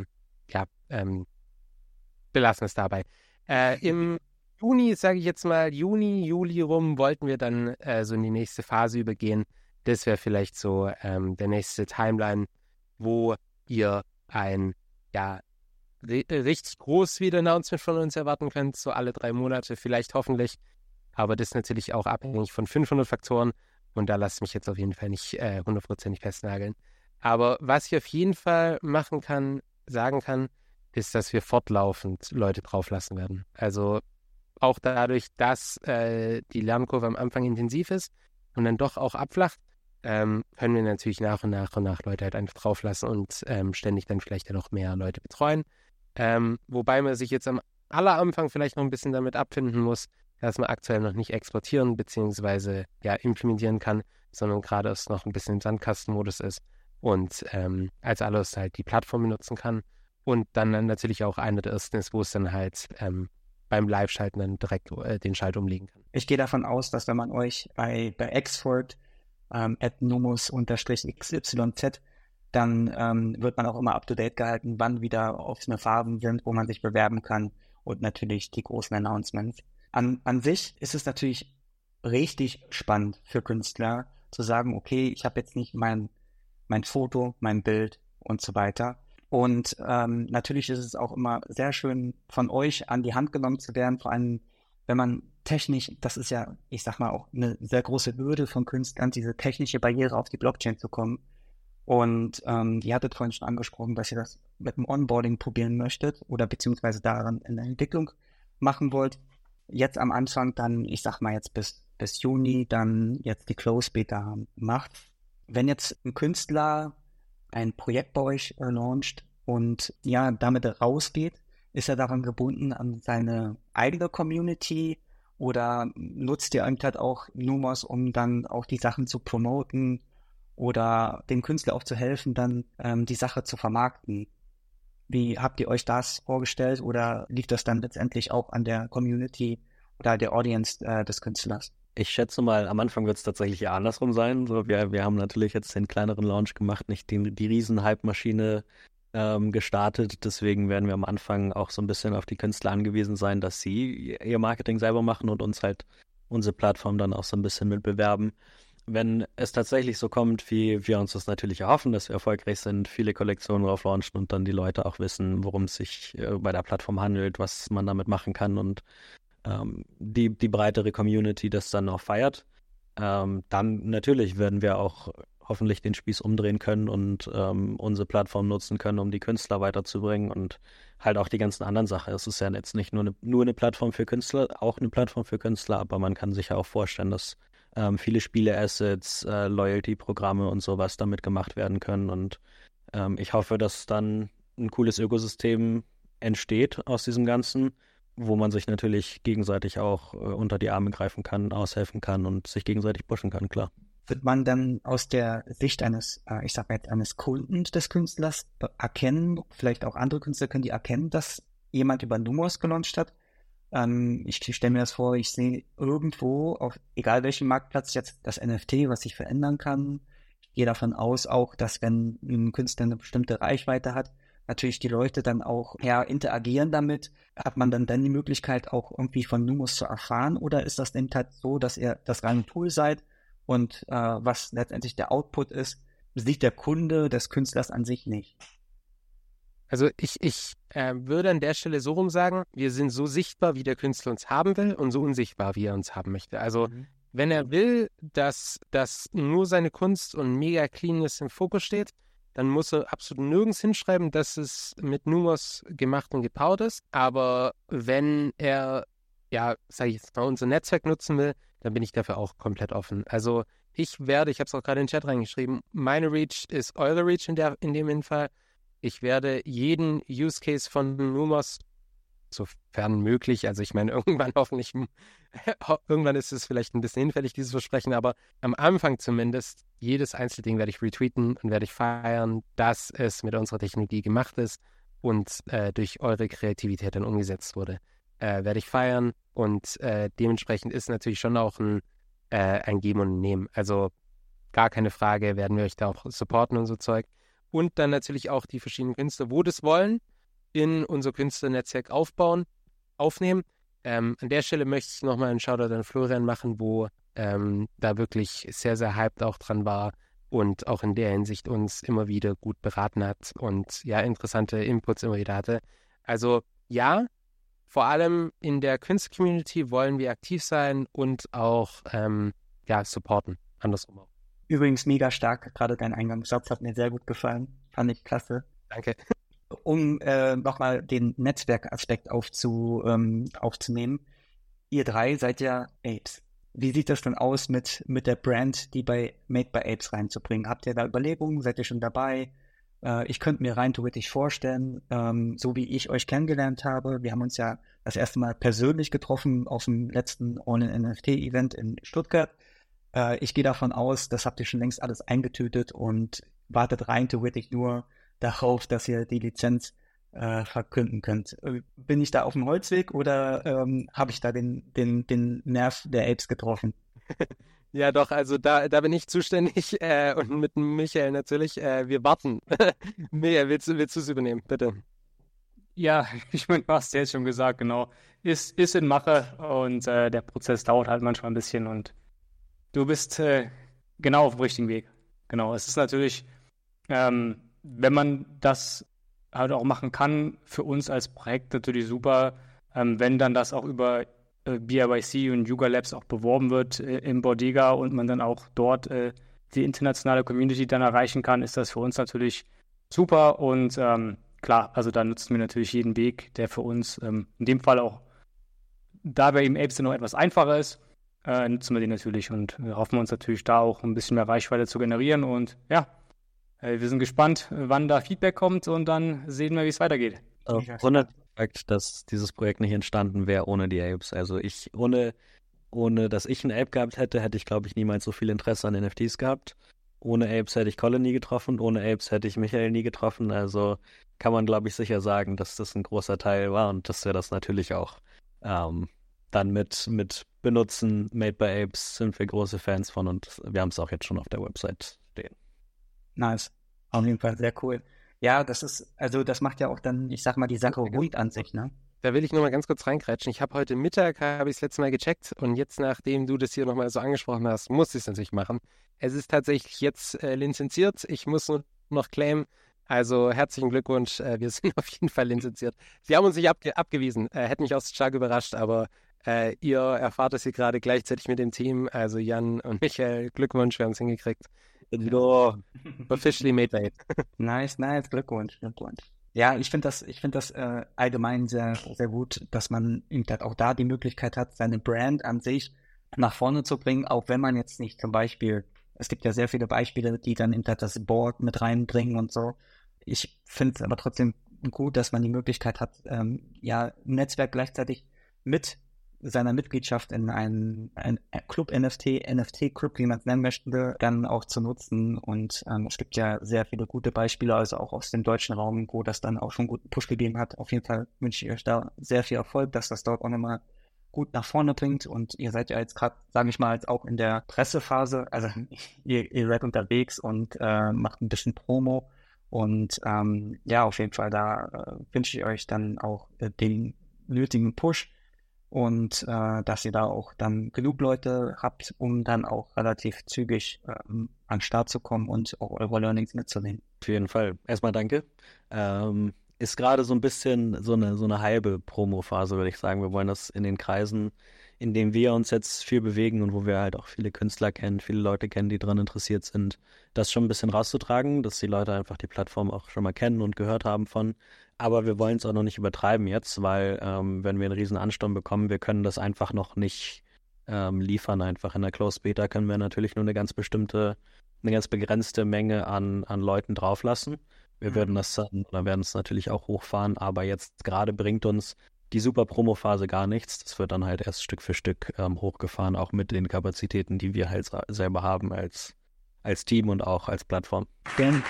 belassen es dabei. Im Juni, sage ich jetzt mal, Juli rum, wollten wir dann so in die nächste Phase übergehen. Das wäre vielleicht so der nächste Timeline, wo ihr ein, richtig groß wieder Announcement von uns erwarten könnt, so alle 3 Monate, vielleicht hoffentlich. Aber das ist natürlich auch abhängig von 500 Faktoren und da lasse ich mich jetzt auf jeden Fall nicht 100% festnageln. Aber was ich auf jeden Fall sagen kann, ist, dass wir fortlaufend Leute drauflassen werden. Also auch dadurch, dass die Lernkurve am Anfang intensiv ist und dann doch auch abflacht, können wir natürlich nach und nach Leute halt einfach drauflassen und ständig dann vielleicht ja noch mehr Leute betreuen. Wobei man sich jetzt am Anfang vielleicht noch ein bisschen damit abfinden muss, dass man aktuell noch nicht exportieren bzw. implementieren kann, sondern gerade erst noch ein bisschen im Sandkastenmodus ist und als alles halt die Plattform benutzen kann und dann natürlich auch einer der ersten ist, wo es dann halt beim Live-Schalten dann direkt den Schalter umlegen kann. Ich gehe davon aus, dass wenn man euch bei Xford @numus_xyz, dann wird man auch immer up-to-date gehalten, wann wieder offene Phasen sind, wo man sich bewerben kann und natürlich die großen Announcements. An sich ist es natürlich richtig spannend für Künstler zu sagen, okay, ich habe jetzt nicht mein Foto, mein Bild und so weiter. Und natürlich ist es auch immer sehr schön, von euch an die Hand genommen zu werden, vor allem wenn man technisch, das ist ja, ich sag mal, auch eine sehr große Hürde von Künstlern, diese technische Barriere auf die Blockchain zu kommen. Und ihr hattet vorhin schon angesprochen, dass ihr das mit dem Onboarding probieren möchtet oder beziehungsweise daran in der Entwicklung machen wollt. Jetzt am Anfang dann, ich sag mal jetzt bis Juni, dann jetzt die Close Beta macht. Wenn jetzt ein Künstler ein Projekt bei euch launcht und ja, damit rausgeht, ist er daran gebunden an seine eigene Community oder nutzt ihr halt auch Numos, um dann auch die Sachen zu promoten oder dem Künstler auch zu helfen, dann die Sache zu vermarkten? Wie habt ihr euch das vorgestellt oder liegt das dann letztendlich auch an der Community oder der Audience des Künstlers? Ich schätze mal, am Anfang wird es tatsächlich eher andersrum sein. So, wir haben natürlich jetzt den kleineren Launch gemacht, nicht die Riesen-Hype-Maschine gestartet. Deswegen werden wir am Anfang auch so ein bisschen auf die Künstler angewiesen sein, dass sie ihr Marketing selber machen und uns halt unsere Plattform dann auch so ein bisschen mit bewerben. Wenn es tatsächlich so kommt, wie wir uns das natürlich erhoffen, dass wir erfolgreich sind, viele Kollektionen drauf launchen und dann die Leute auch wissen, worum es sich bei der Plattform handelt, was man damit machen kann und die breitere Community das dann auch feiert, dann natürlich werden wir auch hoffentlich den Spieß umdrehen können und unsere Plattform nutzen können, um die Künstler weiterzubringen und halt auch die ganzen anderen Sachen. Es ist ja jetzt nicht nur eine Plattform für Künstler, auch eine Plattform für Künstler, aber man kann sich ja auch vorstellen, dass viele Spiele-Assets, Loyalty-Programme und sowas damit gemacht werden können und ich hoffe, dass dann ein cooles Ökosystem entsteht aus diesem Ganzen, wo man sich natürlich gegenseitig auch unter die Arme greifen kann, aushelfen kann und sich gegenseitig pushen kann, klar. Wird man dann aus der Sicht eines, ich sag mal jetzt, eines Kunden des Künstlers erkennen, vielleicht auch andere Künstler können die erkennen, dass jemand über Numos gelauncht hat? Ich stelle mir das vor, ich sehe irgendwo, auf egal welchem Marktplatz, jetzt das NFT, was sich verändern kann. Ich gehe davon aus auch, dass wenn ein Künstler eine bestimmte Reichweite hat, natürlich die Leute dann auch interagieren damit. Hat man dann die Möglichkeit, auch irgendwie von Numos zu erfahren? Oder ist das denn halt so, dass ihr das reine Tool seid und was letztendlich der Output ist, sieht der Kunde des Künstlers an sich nicht? Also ich würde an der Stelle so rum sagen, wir sind so sichtbar, wie der Künstler uns haben will und so unsichtbar, wie er uns haben möchte. Also wenn er will, dass nur seine Kunst und mega Cleanness im Fokus steht, dann muss er absolut nirgends hinschreiben, dass es mit Numos gemacht und gepowert ist. Aber wenn er, sage ich jetzt mal, unser Netzwerk nutzen will, dann bin ich dafür auch komplett offen. Also ich habe es auch gerade in den Chat reingeschrieben, meine Reach ist eure Reach in dem Fall. Ich werde jeden Use Case von Numos, sofern möglich, also ich meine, irgendwann ist es vielleicht ein bisschen hinfällig, dieses Versprechen, aber am Anfang zumindest, jedes Einzelding werde ich retweeten und werde ich feiern, dass es mit unserer Technologie gemacht ist und durch eure Kreativität dann umgesetzt wurde. Werde ich feiern und dementsprechend ist natürlich schon auch ein Geben und Nehmen. Also gar keine Frage, werden wir euch da auch supporten und so Zeug. Und dann natürlich auch die verschiedenen Künstler, wo das wollen, in unser Künstlernetzwerk aufnehmen. An der Stelle möchte ich nochmal einen Shoutout an Florian machen, wo da wirklich sehr, sehr hyped auch dran war und auch in der Hinsicht uns immer wieder gut beraten hat und interessante Inputs immer wieder hatte. Also vor allem in der Künstler-Community wollen wir aktiv sein und auch supporten, andersrum auch. Übrigens mega stark, gerade dein Eingangssatz hat mir sehr gut gefallen, fand ich klasse. Danke. Um nochmal den Netzwerkaspekt aufzunehmen. Ihr drei seid ja Apes. Wie sieht das denn aus mit der Brand, die bei Made by Apes reinzubringen? Habt ihr da Überlegungen? Seid ihr schon dabei? Ich könnte mir rein theoretisch vorstellen, so wie ich euch kennengelernt habe, wir haben uns ja das erste Mal persönlich getroffen auf dem letzten All-in-NFT-Event in Stuttgart. Ich gehe davon aus, das habt ihr schon längst alles eingetütet und wartet rein theoretisch nur darauf, dass ihr die Lizenz verkünden könnt. Bin ich da auf dem Holzweg oder habe ich da den Nerv der Apes getroffen? Ja, doch, also da bin ich zuständig und mit Michael natürlich. Wir warten. Michael, willst du es übernehmen, bitte? Ja, ich meine, du hast ja jetzt schon gesagt, genau. Ist in Mache und der Prozess dauert halt manchmal ein bisschen und du bist genau auf dem richtigen Weg. Genau, es ist natürlich, wenn man das halt auch machen kann, für uns als Projekt natürlich super, wenn dann das auch über BIYC und Yuga Labs auch beworben wird im Bodega und man dann auch dort die internationale Community dann erreichen kann, ist das für uns natürlich super und klar, also da nutzen wir natürlich jeden Weg, der für uns in dem Fall auch, da bei eben Apes noch etwas einfacher ist, nutzen wir den natürlich und hoffen uns natürlich da auch ein bisschen mehr Reichweite zu generieren und ja, wir sind gespannt, wann da Feedback kommt und dann sehen wir, wie es weitergeht. 100% dass dieses Projekt nicht entstanden wäre ohne die Apes. Also ohne dass ich ein Ape gehabt hätte, hätte ich, glaube ich, niemals so viel Interesse an NFTs gehabt. Ohne Apes hätte ich Colin nie getroffen, ohne Apes hätte ich Michael nie getroffen. Also kann man, glaube ich, sicher sagen, dass das ein großer Teil war und dass wir das natürlich auch dann mit benutzen. Made by Apes sind wir große Fans von und wir haben es auch jetzt schon auf der Website stehen. Nice. Auf jeden Fall sehr cool. Ja, das macht ja auch dann, ich sag mal, die Sache rund an sich, ne? Da will ich nur mal ganz kurz reingrätschen. Ich habe heute Mittag, habe ich das letzte Mal gecheckt und jetzt, nachdem du das hier nochmal so angesprochen hast, muss ich es natürlich machen. Es ist tatsächlich jetzt lizenziert. Ich muss nur noch claimen. Also herzlichen Glückwunsch, wir sind auf jeden Fall lizenziert. Sie haben uns nicht abgewiesen, hätte mich auch stark überrascht, aber ihr erfahrt es hier gerade gleichzeitig mit dem Team. Also Jan und Michael, Glückwunsch, wir haben es hingekriegt. Officially made by it. Nice, Glückwunsch. Ja, ich finde das allgemein sehr, sehr gut, dass man eben halt auch da die Möglichkeit hat, seine Brand an sich nach vorne zu bringen, auch wenn man jetzt nicht zum Beispiel, es gibt ja sehr viele Beispiele, die dann eben halt das Board mit reinbringen und so. Ich finde es aber trotzdem gut, dass man die Möglichkeit hat, ja, ein Netzwerk gleichzeitig mit seiner Mitgliedschaft in ein Club NFT-Club, wie man es nennen möchte, dann auch zu nutzen. Und es gibt ja sehr viele gute Beispiele, also auch aus dem deutschen Raum, wo das dann auch schon einen guten Push gegeben hat. Auf jeden Fall wünsche ich euch da sehr viel Erfolg, dass das dort auch nochmal gut nach vorne bringt. Und ihr seid ja jetzt gerade, sage ich mal, jetzt auch in der Pressephase. Also ihr seid unterwegs und macht ein bisschen Promo. Und ja, auf jeden Fall, da wünsche ich euch dann auch den nötigen Push. Und dass ihr da auch dann genug Leute habt, um dann auch relativ zügig an den Start zu kommen und auch eure Learnings mitzunehmen. Auf jeden Fall. Erstmal danke. Ist gerade so ein bisschen so eine halbe Promo-Phase, würde ich sagen. Wir wollen das in den Kreisen, in denen wir uns jetzt viel bewegen und wo wir halt auch viele Künstler kennen, viele Leute kennen, die daran interessiert sind, das schon ein bisschen rauszutragen, dass die Leute einfach die Plattform auch schon mal kennen und gehört haben von. Aber wir wollen es auch noch nicht übertreiben jetzt, weil wenn wir einen riesen Ansturm bekommen, wir können das einfach noch nicht liefern. Einfach in der Closed Beta können wir natürlich nur eine ganz begrenzte Menge an Leuten drauflassen. Wir werden es natürlich auch hochfahren, aber jetzt gerade bringt uns die super Promo-Phase gar nichts. Das wird dann halt erst Stück für Stück hochgefahren, auch mit den Kapazitäten, die wir halt selber haben als Team und auch als Plattform. Gerne.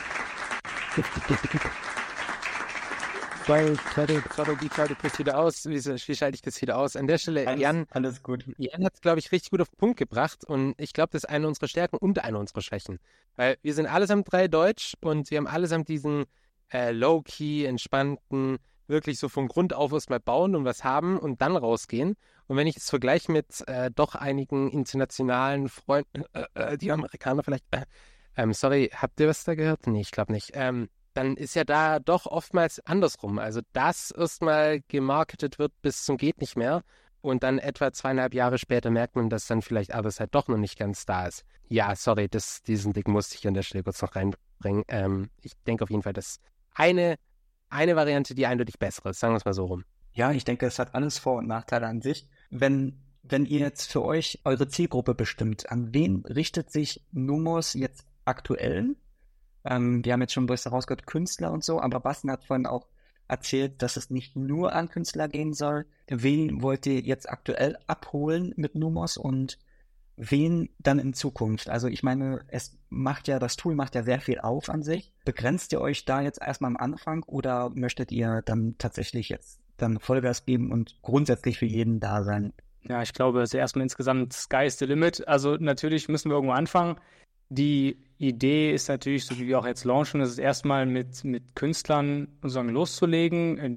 Wie schalte ich das wieder aus? An der Stelle, Jan, alles gut. Jan hat es, glaube ich, richtig gut auf den Punkt gebracht und ich glaube, das ist eine unserer Stärken und eine unserer Schwächen. Weil wir sind allesamt 3 Deutsch und wir haben allesamt diesen low-key, entspannten, wirklich so von Grund auf erstmal bauen und was haben und dann rausgehen. Und wenn ich das vergleiche mit doch einigen internationalen Freunden, die Amerikaner vielleicht, sorry, habt ihr was da gehört? Nee, ich glaube nicht. Dann ist ja da doch oftmals andersrum. Also, dass erstmal gemarketet wird bis zum geht nicht mehr und dann etwa 2,5 Jahre später merkt man, dass dann vielleicht alles halt doch noch nicht ganz da ist. Ja, sorry, diesen Ding musste ich an der Stelle kurz noch reinbringen. Ich denke auf jeden Fall, dass eine Variante die eindeutig bessere ist, sagen wir es mal so rum. Ja, ich denke, es hat alles Vor- und Nachteile an sich. Wenn ihr jetzt für euch eure Zielgruppe bestimmt, an wen richtet sich Numos jetzt aktuell? Wir haben jetzt schon ein bisschen rausgehört, Künstler und so, aber Bastian hat vorhin auch erzählt, dass es nicht nur an Künstler gehen soll. Wen wollt ihr jetzt aktuell abholen mit Numos und wen dann in Zukunft? Also ich meine, das Tool macht ja sehr viel auf an sich. Begrenzt ihr euch da jetzt erstmal am Anfang oder möchtet ihr dann tatsächlich jetzt dann Vollgas geben und grundsätzlich für jeden da sein? Ja, ich glaube, also erstmal insgesamt Sky is the limit. Also natürlich müssen wir irgendwo anfangen. Die Idee ist natürlich, so wie wir auch jetzt launchen, das ist erstmal mit Künstlern sozusagen loszulegen,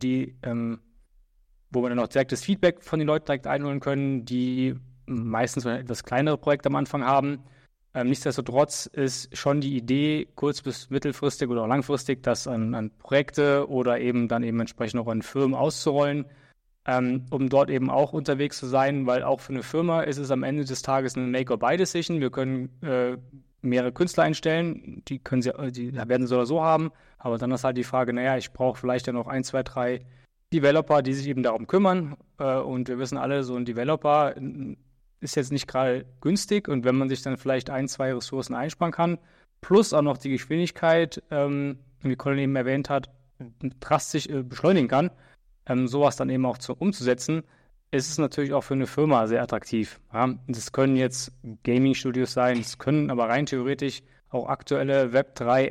wo wir dann auch direkt das Feedback von den Leuten direkt einholen können, die meistens etwas kleinere Projekte am Anfang haben. Nichtsdestotrotz ist schon die Idee, kurz- bis mittelfristig oder auch langfristig, das an Projekte oder eben dann eben entsprechend auch an Firmen auszurollen, um dort eben auch unterwegs zu sein, weil auch für eine Firma ist es am Ende des Tages eine Make-or-Buy-Decision. Wir können mehrere Künstler einstellen, die werden sie so oder so haben, aber dann ist halt die Frage, naja, ich brauche vielleicht ja noch 1, 2, 3 Developer, die sich eben darum kümmern, und wir wissen alle, so ein Developer ist jetzt nicht gerade günstig, und wenn man sich dann vielleicht 1, 2 Ressourcen einsparen kann, plus auch noch die Geschwindigkeit, wie Colin eben erwähnt hat, drastisch beschleunigen kann, sowas dann eben auch umzusetzen, ist es natürlich auch für eine Firma sehr attraktiv. Ja? Das können jetzt Gaming-Studios sein, es können aber rein theoretisch auch aktuelle Web3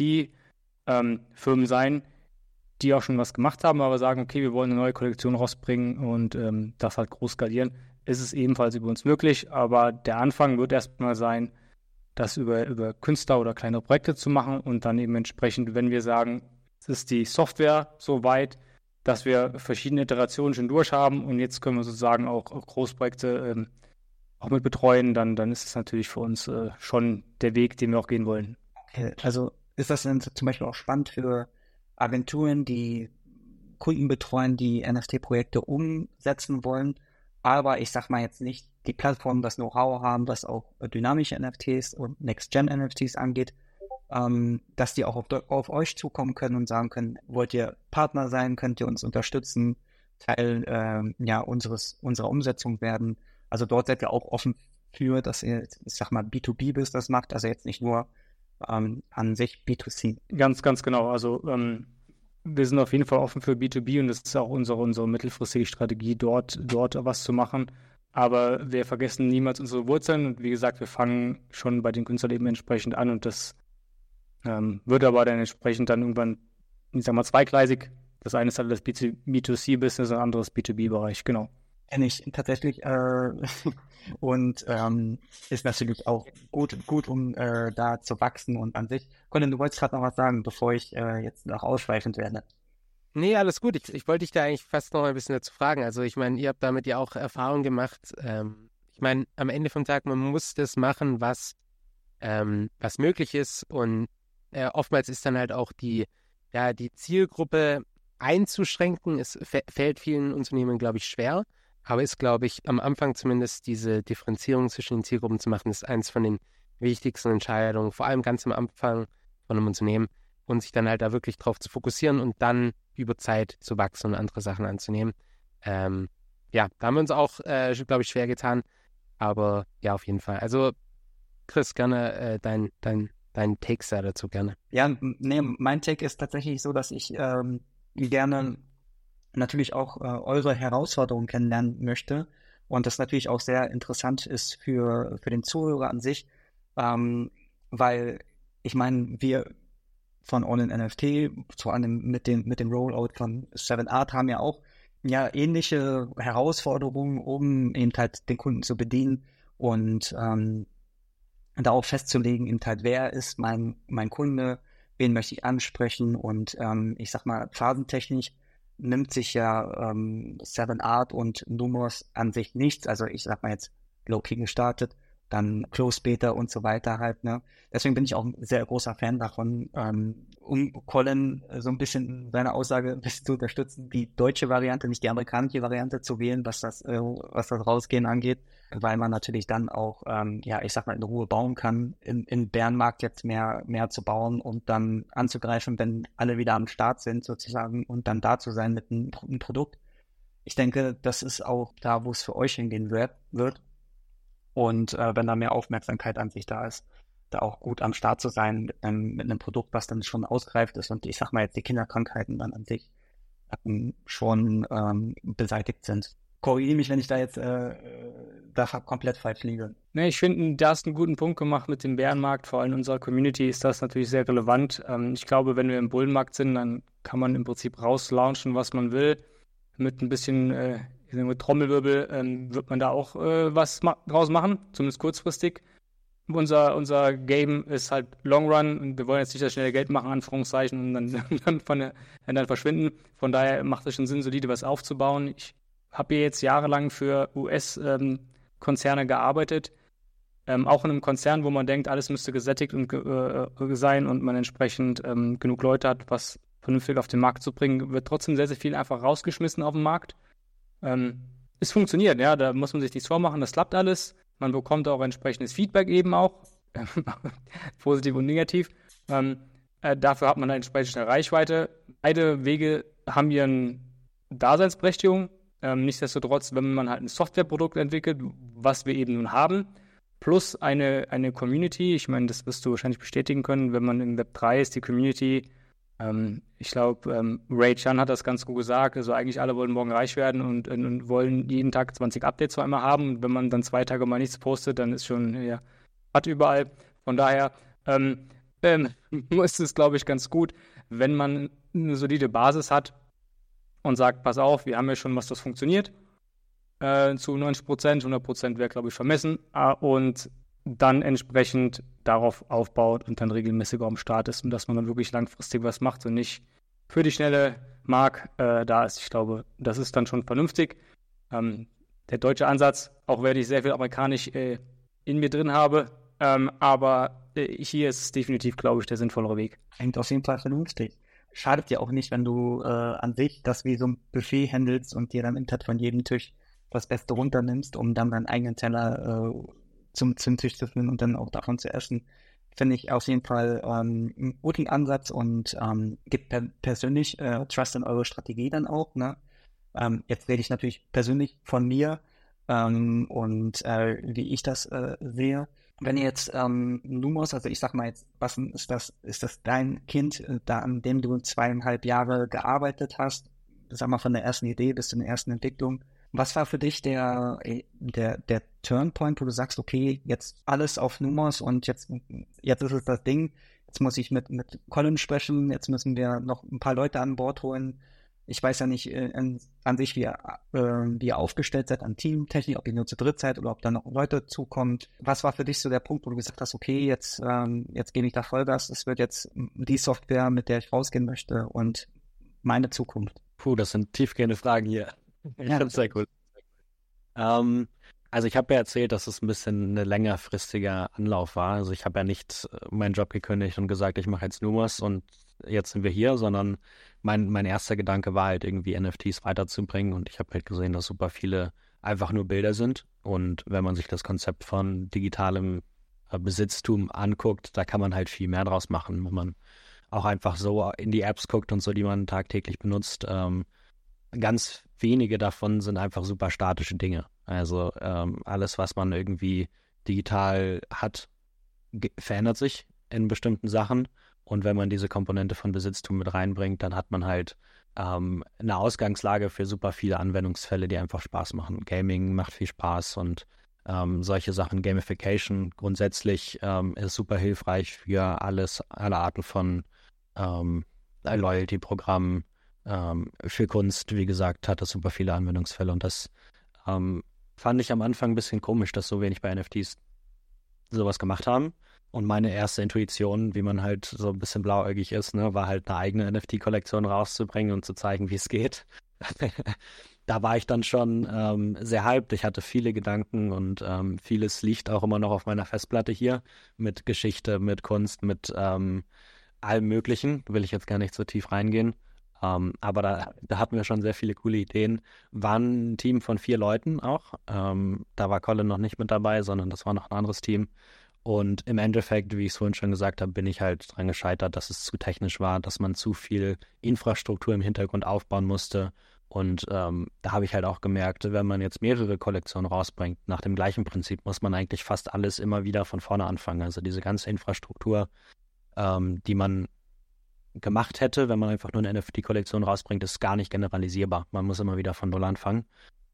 NFT-Firmen sein, die auch schon was gemacht haben, aber sagen, okay, wir wollen eine neue Kollektion rausbringen und das halt groß skalieren. Ist es ebenfalls über uns möglich, aber der Anfang wird erstmal sein, das über Künstler oder kleinere Projekte zu machen und dann eben entsprechend, wenn wir sagen, es ist die Software so weit, dass wir verschiedene Iterationen schon durch haben und jetzt können wir sozusagen auch Großprojekte auch mit betreuen, dann ist es natürlich für uns schon der Weg, den wir auch gehen wollen. Okay, also ist das dann zum Beispiel auch spannend für Agenturen, die Kunden betreuen, die NFT-Projekte umsetzen wollen, aber ich sag mal jetzt nicht die Plattform, das Know-how haben, was auch dynamische NFTs und Next-Gen-NFTs angeht, dass die auch auf euch zukommen können und sagen können, wollt ihr Partner sein, könnt ihr uns unterstützen, Teil unserer Umsetzung werden. Also dort seid ihr auch offen für, dass ihr, ich sag mal, B2B-Business macht, also jetzt nicht nur an sich B2C. Ganz, ganz genau. Also wir sind auf jeden Fall offen für B2B und das ist auch unsere mittelfristige Strategie, dort was zu machen. Aber wir vergessen niemals unsere Wurzeln und wie gesagt, wir fangen schon bei den Künstlern eben entsprechend an und das wird aber dann entsprechend dann irgendwann, ich sag mal, zweigleisig. Das eine ist halt das B2C-Business, ein anderes B2B-Bereich, genau. Kenne ich tatsächlich und ist natürlich auch gut, um da zu wachsen und an sich. Colin, du wolltest gerade noch was sagen, bevor ich jetzt noch ausschweifend werde. Nee, alles gut. Ich wollte dich da eigentlich fast noch ein bisschen dazu fragen. Also ich meine, ihr habt damit ja auch Erfahrung gemacht. Ich meine, am Ende vom Tag, man muss das machen, was möglich ist und oftmals ist dann halt auch die Zielgruppe einzuschränken. Es fällt vielen Unternehmen, glaube ich, schwer. Aber ist, glaube ich, am Anfang zumindest diese Differenzierung zwischen den Zielgruppen zu machen, ist eins von den wichtigsten Entscheidungen, vor allem ganz am Anfang von einem Unternehmen und sich dann halt da wirklich drauf zu fokussieren und dann über Zeit zu wachsen und andere Sachen anzunehmen. Da haben wir uns auch, glaube ich, schwer getan. Aber ja, auf jeden Fall. Also, Chris, gerne dein Take dazu gerne. Ja, nee, mein Take ist tatsächlich so, dass ich gerne natürlich auch eure Herausforderungen kennenlernen möchte und das natürlich auch sehr interessant ist für den Zuhörer an sich, weil ich meine, wir von All in NFT, vor allem mit dem Rollout von 7art haben ja auch ähnliche Herausforderungen, um eben halt den Kunden zu bedienen und darauf festzulegen, eben halt, wer ist mein Kunde, wen möchte ich ansprechen und ich sag mal, phasentechnisch nimmt sich ja 7art und Lumos an sich nichts, also ich sag mal jetzt Low-Key gestartet, dann Close Beta und so weiter halt, ne. Deswegen bin ich auch ein sehr großer Fan davon, um Colin so ein bisschen seine Aussage ein bisschen zu unterstützen, die deutsche Variante, nicht die amerikanische Variante zu wählen, was das Rausgehen angeht, weil man natürlich dann auch, ich sag mal, in Ruhe bauen kann, in Bärenmarkt jetzt mehr zu bauen und dann anzugreifen, wenn alle wieder am Start sind sozusagen und dann da zu sein mit einem Produkt. Ich denke, das ist auch da, wo es für euch hingehen wird. Und wenn da mehr Aufmerksamkeit an sich da ist, da auch gut am Start zu sein mit einem Produkt, was dann schon ausgereift ist und ich sag mal jetzt die Kinderkrankheiten dann an sich schon beseitigt sind. korrigiere mich, wenn ich da jetzt da komplett falsch liege. Ne, ich finde, da hast du einen guten Punkt gemacht mit dem Bärenmarkt. Vor allem in unserer Community ist das natürlich sehr relevant. Ich glaube, wenn wir im Bullenmarkt sind, dann kann man im Prinzip rauslaunchen, was man will. Mit ein bisschen mit Trommelwirbel wird man da auch was draus machen, zumindest kurzfristig. Unser Game ist halt Long Run und wir wollen jetzt nicht das schnelle Geld machen, Anführungszeichen, und dann verschwinden. Von daher macht es schon Sinn, solide was aufzubauen. Ich habe hier jetzt jahrelang für US-Konzerne gearbeitet, auch in einem Konzern, wo man denkt, alles müsste gesättigt und sein und man entsprechend genug Leute hat, was vernünftig auf den Markt zu bringen, wird trotzdem sehr, sehr viel einfach rausgeschmissen auf den Markt. Es funktioniert, ja, da muss man sich nichts vormachen, das klappt alles. Man bekommt auch entsprechendes Feedback eben auch, positiv und negativ. Dafür hat man eine entsprechende Reichweite. Beide Wege haben ihren Daseinsberechtigung. Nichtsdestotrotz, wenn man halt ein Softwareprodukt entwickelt, was wir eben nun haben, plus eine Community, ich meine, das wirst du wahrscheinlich bestätigen können, wenn man im Web 3 ist, die Community, ich glaube, Ray Chan hat das ganz gut gesagt, also eigentlich alle wollen morgen reich werden und wollen jeden Tag 20 Updates zwar immer haben, und wenn man dann 2 Tage mal nichts postet, dann ist schon, ja, hat überall. Von daher ist es, glaube ich, ganz gut, wenn man eine solide Basis hat und sagt, pass auf, wir haben ja schon was, das funktioniert, zu 90%, 100% wäre, glaube ich, vermessen, und dann entsprechend darauf aufbaut und dann regelmäßiger am Start ist und dass man dann wirklich langfristig was macht und nicht für die schnelle Mark da ist. Ich glaube, das ist dann schon vernünftig. Der deutsche Ansatz, auch wenn ich sehr viel amerikanisch in mir drin habe, aber hier ist es definitiv, glaube ich, der sinnvollere Weg. Klingt auf jeden Fall vernünftig. Schadet dir auch nicht, wenn du an sich das wie so ein Buffet handelst und dir dann im Tat von jedem Tisch das Beste runternimmst, um dann deinen eigenen Teller zum Tisch zu führen und dann auch davon zu essen. Finde ich auf jeden Fall einen guten Ansatz und gibt persönlich Trust in eure Strategie dann auch. Ne? Jetzt rede ich natürlich persönlich von mir und wie ich das sehe. Wenn ihr jetzt Lumos, also ich sag mal jetzt, was ist das dein Kind, da an dem du 2,5 Jahre gearbeitet hast, sag mal von der ersten Idee bis zur ersten Entwicklung. Was war für dich der Turnpoint, wo du sagst, okay, jetzt alles auf Lumos und jetzt ist es das Ding, jetzt muss ich mit Colin sprechen, jetzt müssen wir noch ein paar Leute an Bord holen. Ich weiß ja nicht an sich, wie ihr aufgestellt seid an Teamtechnik, ob ihr nur zu dritt seid oder ob da noch Leute zukommt. Was war für dich so der Punkt, wo du gesagt hast, okay, jetzt gebe ich da Vollgas, es wird jetzt die Software, mit der ich rausgehen möchte und meine Zukunft? Puh, das sind tiefgehende Fragen hier. Ich finde es sehr cool. Also ich habe ja erzählt, dass es ein bisschen ein längerfristiger Anlauf war. Also ich habe ja nicht meinen Job gekündigt und gesagt, ich mache jetzt Lumos und jetzt sind wir hier, sondern mein erster Gedanke war halt irgendwie NFTs weiterzubringen und ich habe halt gesehen, dass super viele einfach nur Bilder sind und wenn man sich das Konzept von digitalem Besitztum anguckt, da kann man halt viel mehr draus machen, wenn man auch einfach so in die Apps guckt und so, die man tagtäglich benutzt. Ganz wenige davon sind einfach super statische Dinge. Also alles, was man irgendwie digital hat, verändert sich in bestimmten Sachen. Und wenn man diese Komponente von Besitztum mit reinbringt, dann hat man halt eine Ausgangslage für super viele Anwendungsfälle, die einfach Spaß machen. Gaming macht viel Spaß und solche Sachen, Gamification grundsätzlich ist super hilfreich für alle Arten von Loyalty-Programmen. Für Kunst, wie gesagt, hat das super viele Anwendungsfälle und das fand ich am Anfang ein bisschen komisch, dass so wenig bei NFTs sowas gemacht haben. Und meine erste Intuition, wie man halt so ein bisschen blauäugig ist, ne, war halt eine eigene NFT-Kollektion rauszubringen und zu zeigen, wie es geht. Da war ich dann schon sehr hyped. Ich hatte viele Gedanken und vieles liegt auch immer noch auf meiner Festplatte hier mit Geschichte, mit Kunst, mit allem Möglichen. Will ich jetzt gar nicht so tief reingehen. Aber da hatten wir schon sehr viele coole Ideen. War ein Team von 4 Leuten auch. Da war Colin noch nicht mit dabei, sondern das war noch ein anderes Team. Und im Endeffekt, wie ich es vorhin schon gesagt habe, bin ich halt dran gescheitert, dass es zu technisch war, dass man zu viel Infrastruktur im Hintergrund aufbauen musste. Und da habe ich halt auch gemerkt, wenn man jetzt mehrere Kollektionen rausbringt, nach dem gleichen Prinzip muss man eigentlich fast alles immer wieder von vorne anfangen. Also diese ganze Infrastruktur, die man gemacht hätte, wenn man einfach nur eine NFT-Kollektion rausbringt, ist gar nicht generalisierbar. Man muss immer wieder von Null anfangen.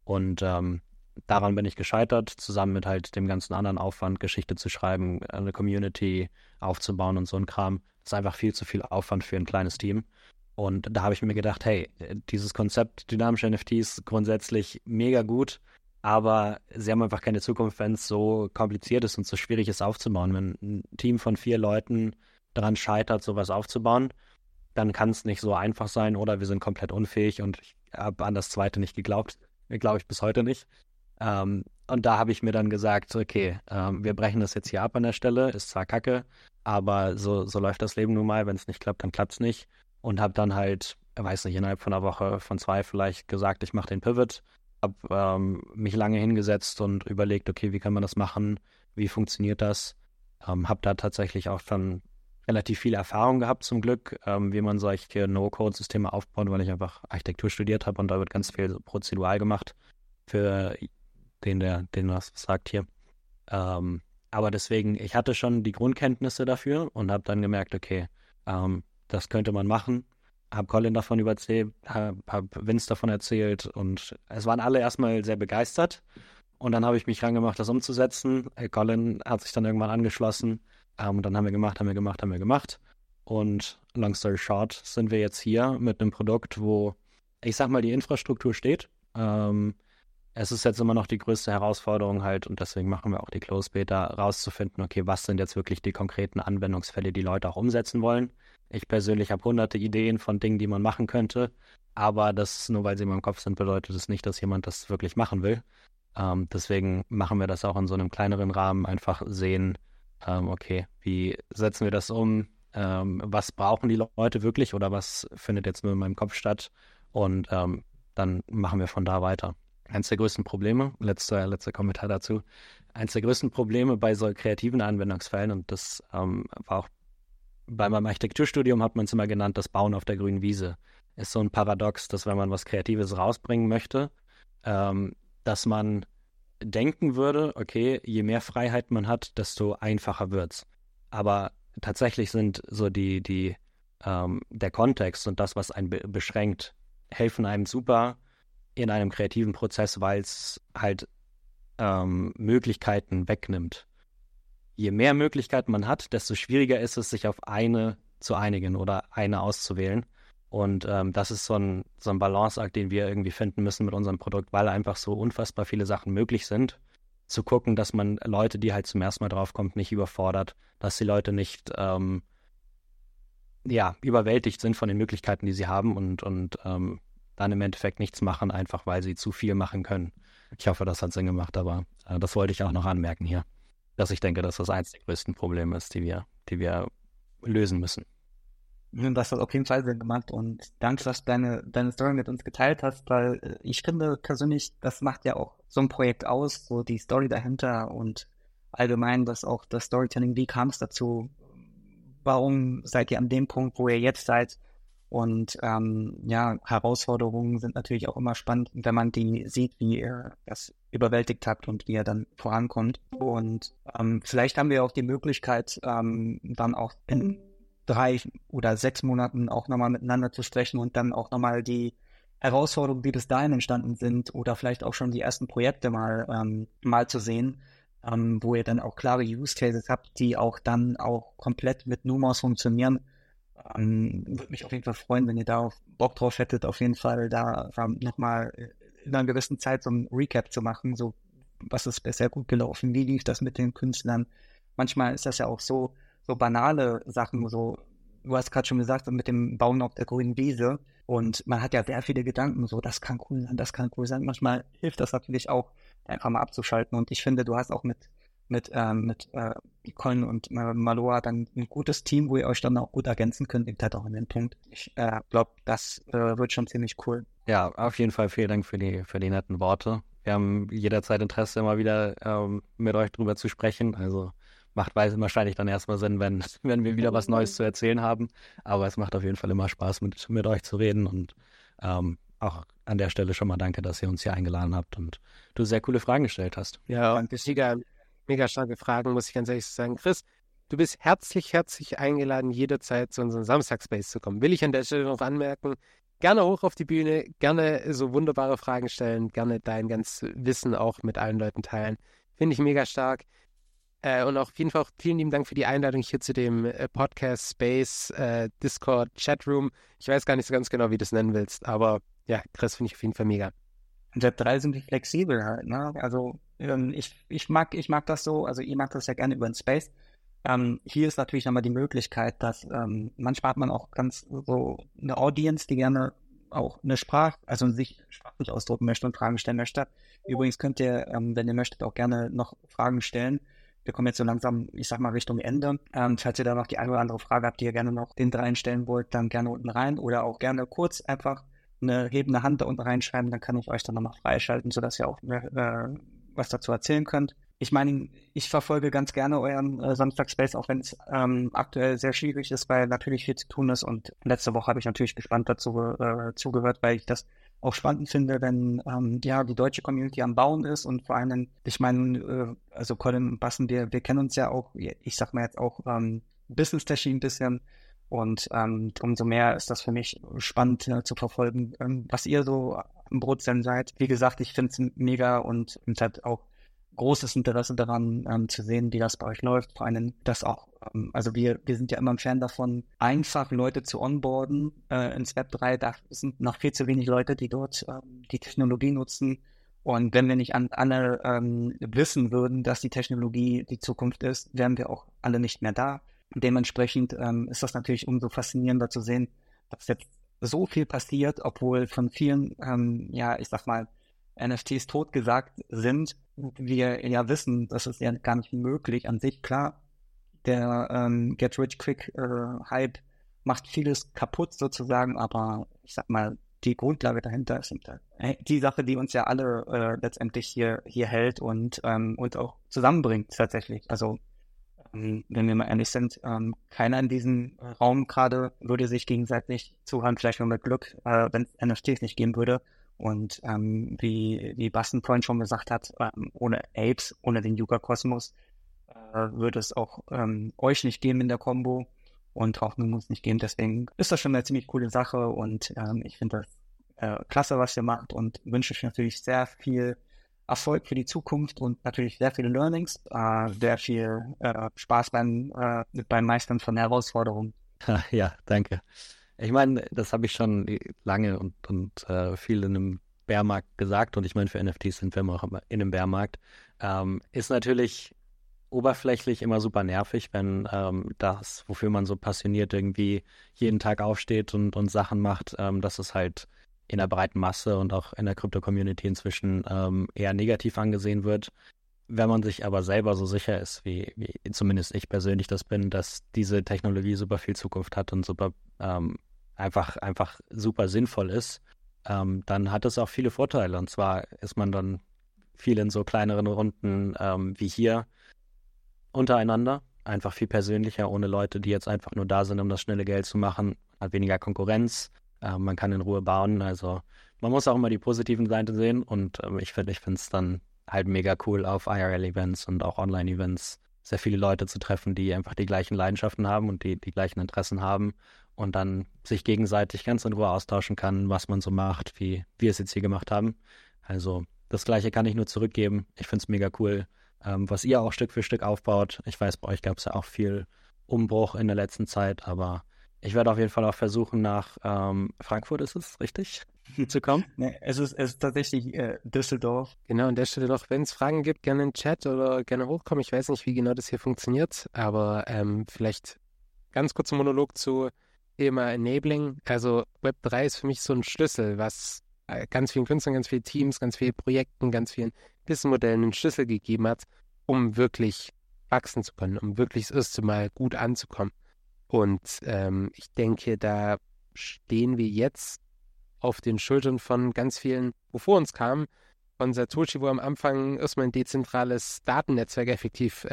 Und daran bin ich gescheitert, zusammen mit halt dem ganzen anderen Aufwand, Geschichte zu schreiben, eine Community aufzubauen und so ein Kram. Das ist einfach viel zu viel Aufwand für ein kleines Team. Und da habe ich mir gedacht, hey, dieses Konzept dynamische NFTs grundsätzlich mega gut, aber sie haben einfach keine Zukunft, wenn es so kompliziert ist und so schwierig ist aufzubauen. Wenn ein Team von 4 Leuten daran scheitert, sowas aufzubauen, dann kann es nicht so einfach sein oder wir sind komplett unfähig und ich habe an das zweite nicht geglaubt. Glaube ich bis heute nicht. Und da habe ich mir dann gesagt, okay, wir brechen das jetzt hier ab an der Stelle, ist zwar kacke, aber so läuft das Leben nun mal. Wenn es nicht klappt, dann klappt es nicht. Und habe dann halt, weiß nicht, innerhalb von einer Woche, von 2 vielleicht gesagt, ich mache den Pivot. Habe mich lange hingesetzt und überlegt, okay, wie kann man das machen? Wie funktioniert das? Habe da tatsächlich auch schon relativ viel Erfahrung gehabt zum Glück, wie man solche No-Code-Systeme aufbaut, weil ich einfach Architektur studiert habe und da wird ganz viel prozedural gemacht für den was sagt hier. Aber deswegen, ich hatte schon die Grundkenntnisse dafür und habe dann gemerkt, okay, das könnte man machen. Habe Colin davon erzählt, habe Vince davon erzählt und es waren alle erstmal sehr begeistert. Und dann habe ich mich rangemacht, das umzusetzen. Colin hat sich dann irgendwann angeschlossen. Und dann haben wir gemacht. Und long story short sind wir jetzt hier mit einem Produkt, wo, ich sag mal, die Infrastruktur steht. Es ist jetzt immer noch die größte Herausforderung halt, und deswegen machen wir auch die Close Beta, rauszufinden, okay, was sind jetzt wirklich die konkreten Anwendungsfälle, die Leute auch umsetzen wollen. Ich persönlich habe hunderte Ideen von Dingen, die man machen könnte, aber das, nur weil sie in meinem Kopf sind, bedeutet es nicht, dass jemand das wirklich machen will. Deswegen machen wir das auch in so einem kleineren Rahmen, einfach sehen, okay, wie setzen wir das um, was brauchen die Leute wirklich oder was findet jetzt nur in meinem Kopf statt, und dann machen wir von da weiter. Eins der größten Probleme, letzter Kommentar dazu, eins der größten Probleme bei so kreativen Anwendungsfällen, und das war auch bei meinem Architekturstudium, hat man es immer genannt, das Bauen auf der grünen Wiese. Ist so ein Paradox, dass wenn man was Kreatives rausbringen möchte, dass man denken würde, okay, je mehr Freiheit man hat, desto einfacher wird's. Aber tatsächlich sind so der Kontext und das, was einen beschränkt, helfen einem super in einem kreativen Prozess, weil es halt Möglichkeiten wegnimmt. Je mehr Möglichkeiten man hat, desto schwieriger ist es, sich auf eine zu einigen oder eine auszuwählen. Und das ist so ein Balanceakt, den wir irgendwie finden müssen mit unserem Produkt, weil einfach so unfassbar viele Sachen möglich sind. Zu gucken, dass man Leute, die halt zum ersten Mal draufkommt, nicht überfordert, dass die Leute nicht überwältigt sind von den Möglichkeiten, die sie haben und dann im Endeffekt nichts machen, einfach weil sie zu viel machen können. Ich hoffe, das hat Sinn gemacht, aber das wollte ich auch noch anmerken hier, dass ich denke, dass das eins der größten Probleme ist, die wir lösen müssen. Das hat auf jeden Fall Sinn gemacht und danke, dass du deine Story mit uns geteilt hast, weil ich finde persönlich, das macht ja auch so ein Projekt aus, so die Story dahinter und allgemein das Storytelling, wie kam es dazu, warum seid ihr an dem Punkt, wo ihr jetzt seid, und Herausforderungen sind natürlich auch immer spannend, wenn man die sieht, wie ihr das überwältigt habt und wie ihr dann vorankommt, und vielleicht haben wir auch die Möglichkeit, dann auch in 3 oder 6 Monaten auch nochmal miteinander zu sprechen und dann auch nochmal die Herausforderungen, die bis dahin entstanden sind, oder vielleicht auch schon die ersten Projekte mal zu sehen, wo ihr dann auch klare Use Cases habt, die auch dann auch komplett mit Numos funktionieren. Würde mich auf jeden Fall freuen, wenn ihr da Bock drauf hättet, auf jeden Fall da nochmal in einer gewissen Zeit so ein Recap zu machen, so was ist bisher gut gelaufen, wie lief das mit den Künstlern. Manchmal ist das ja auch so banale Sachen, so, du hast gerade schon gesagt, mit dem Bauen auf der grünen Wiese, und man hat ja sehr viele Gedanken, so, das kann cool sein, das kann cool sein. Manchmal hilft das natürlich auch, einfach mal abzuschalten, und ich finde, du hast auch mit Colin und Maloa dann ein gutes Team, wo ihr euch dann auch gut ergänzen könnt, eben halt auch in den Punkt. Ich glaube, das wird schon ziemlich cool. Ja, auf jeden Fall vielen Dank für die netten Worte. Wir haben jederzeit Interesse, immer wieder mit euch drüber zu sprechen, also macht wahrscheinlich dann erstmal Sinn, wenn wir wieder was Neues zu erzählen haben. Aber es macht auf jeden Fall immer Spaß, mit euch zu reden. Und auch an der Stelle schon mal danke, dass ihr uns hier eingeladen habt und du sehr coole Fragen gestellt hast. Ja, und mega starke Fragen, muss ich ganz ehrlich sagen. Chris, du bist herzlich eingeladen, jederzeit zu unserem Samstagspace zu kommen. Will ich an der Stelle noch anmerken, gerne hoch auf die Bühne, gerne so wunderbare Fragen stellen, gerne dein ganzes Wissen auch mit allen Leuten teilen. Finde ich mega stark. Und auch auf jeden Fall vielen lieben Dank für die Einladung hier zu dem Podcast Space Discord Chatroom. Ich weiß gar nicht so ganz genau, wie du das nennen willst, aber ja, Chris, finde ich auf jeden Fall mega. Web3 sind die flexibel halt, ne? Also ich mag das so, also ihr mag das ja gerne über den Space. Hier ist natürlich nochmal die Möglichkeit, dass manchmal hat man auch ganz so eine Audience, die gerne auch also sich sprachlich ausdrücken möchte und Fragen stellen möchte. Übrigens könnt ihr, wenn ihr möchtet, auch gerne noch Fragen stellen. Wir kommen jetzt so langsam, ich sag mal, Richtung Ende. Falls ihr da noch die eine oder andere Frage habt, die ihr gerne noch den dreien stellen wollt, dann gerne unten rein oder auch gerne kurz einfach eine hebende Hand da unten reinschreiben, dann kann ich euch dann nochmal freischalten, sodass ihr auch was dazu erzählen könnt. Ich meine, ich verfolge ganz gerne euren Samstag-Space, auch wenn es aktuell sehr schwierig ist, weil natürlich viel zu tun ist. Und letzte Woche habe ich natürlich gespannt dazu zugehört, weil ich das auch spannend finde, wenn die deutsche Community am Bauen ist und vor allem, ich meine, also Colin und Bassen, wir kennen uns ja auch, ich sag mal jetzt auch business-technisch ein bisschen. Und umso mehr ist das für mich spannend zu verfolgen, was ihr so am Brotzeln seid. Wie gesagt, ich finde es mega und halt auch großes Interesse daran zu sehen, wie das bei euch läuft. Vor allem das auch, also wir sind ja immer ein Fan davon, einfach Leute zu onboarden ins Web 3. Da sind noch viel zu wenig Leute, die dort die Technologie nutzen. Und wenn wir nicht alle wissen würden, dass die Technologie die Zukunft ist, wären wir auch alle nicht mehr da. Dementsprechend ist das natürlich umso faszinierender zu sehen, dass jetzt so viel passiert, obwohl von vielen, ich sag mal, NFTs totgesagt sind. Wir ja wissen, das ist ja gar nicht möglich an sich. Klar, der Get-Rich-Quick-Hype macht vieles kaputt sozusagen, aber ich sag mal, die Grundlage dahinter ist die Sache, die uns ja alle letztendlich hier hält und auch zusammenbringt tatsächlich. Also wenn wir mal ehrlich sind, keiner in diesem Raum gerade würde sich gegenseitig zuhören, vielleicht nur mit Glück, wenn es NFTs nicht geben würde. Und wie Basten vorhin schon gesagt hat, ohne Apes, ohne den Yuga-Kosmos, würde es auch euch nicht geben in der Combo und auch Numus nicht geben. Deswegen ist das schon eine ziemlich coole Sache und ich finde das klasse, was ihr macht und wünsche euch natürlich sehr viel Erfolg für die Zukunft und natürlich sehr viele Learnings, sehr viel Spaß beim Meistern von Herausforderungen. Ja, danke. Ich meine, das habe ich schon lange und viel in einem Bärmarkt gesagt und ich meine, für NFTs sind wir auch immer in einem Bärmarkt. Ist natürlich oberflächlich immer super nervig, wenn das, wofür man so passioniert irgendwie jeden Tag aufsteht und Sachen macht, dass es halt in der breiten Masse und auch in der Krypto-Community inzwischen eher negativ angesehen wird. Wenn man sich aber selber so sicher ist, wie zumindest ich persönlich das bin, dass diese Technologie super viel Zukunft hat und super einfach super sinnvoll ist, dann hat es auch viele Vorteile. Und zwar ist man dann viel in so kleineren Runden wie hier untereinander, einfach viel persönlicher, ohne Leute, die jetzt einfach nur da sind, um das schnelle Geld zu machen, hat weniger Konkurrenz. Man kann in Ruhe bauen, also man muss auch immer die positiven Seiten sehen und ich finde es dann halt mega cool, auf IRL-Events und auch Online-Events sehr viele Leute zu treffen, die einfach die gleichen Leidenschaften haben und die gleichen Interessen haben und dann sich gegenseitig ganz in Ruhe austauschen kann, was man so macht, wie wir es jetzt hier gemacht haben. Also das Gleiche kann ich nur zurückgeben. Ich finde es mega cool, was ihr auch Stück für Stück aufbaut. Ich weiß, bei euch gab es ja auch viel Umbruch in der letzten Zeit, aber ich werde auf jeden Fall auch versuchen, nach Frankfurt, ist es richtig, zu kommen? Nee, es ist tatsächlich Düsseldorf. Genau, an der Stelle noch, wenn es Fragen gibt, gerne in den Chat oder gerne hochkommen. Ich weiß nicht, wie genau das hier funktioniert, aber vielleicht ganz kurzer Monolog zu Thema Enabling. Also Web3 ist für mich so ein Schlüssel, was ganz vielen Künstlern, ganz vielen Teams, ganz vielen Projekten, ganz vielen Businessmodellen einen Schlüssel gegeben hat, um wirklich wachsen zu können, um wirklich das erste Mal gut anzukommen. Und ich denke, da stehen wir jetzt auf den Schultern von ganz vielen, wo vor uns kamen, von Satoshi, wo am Anfang erstmal ein dezentrales Datennetzwerk effektiv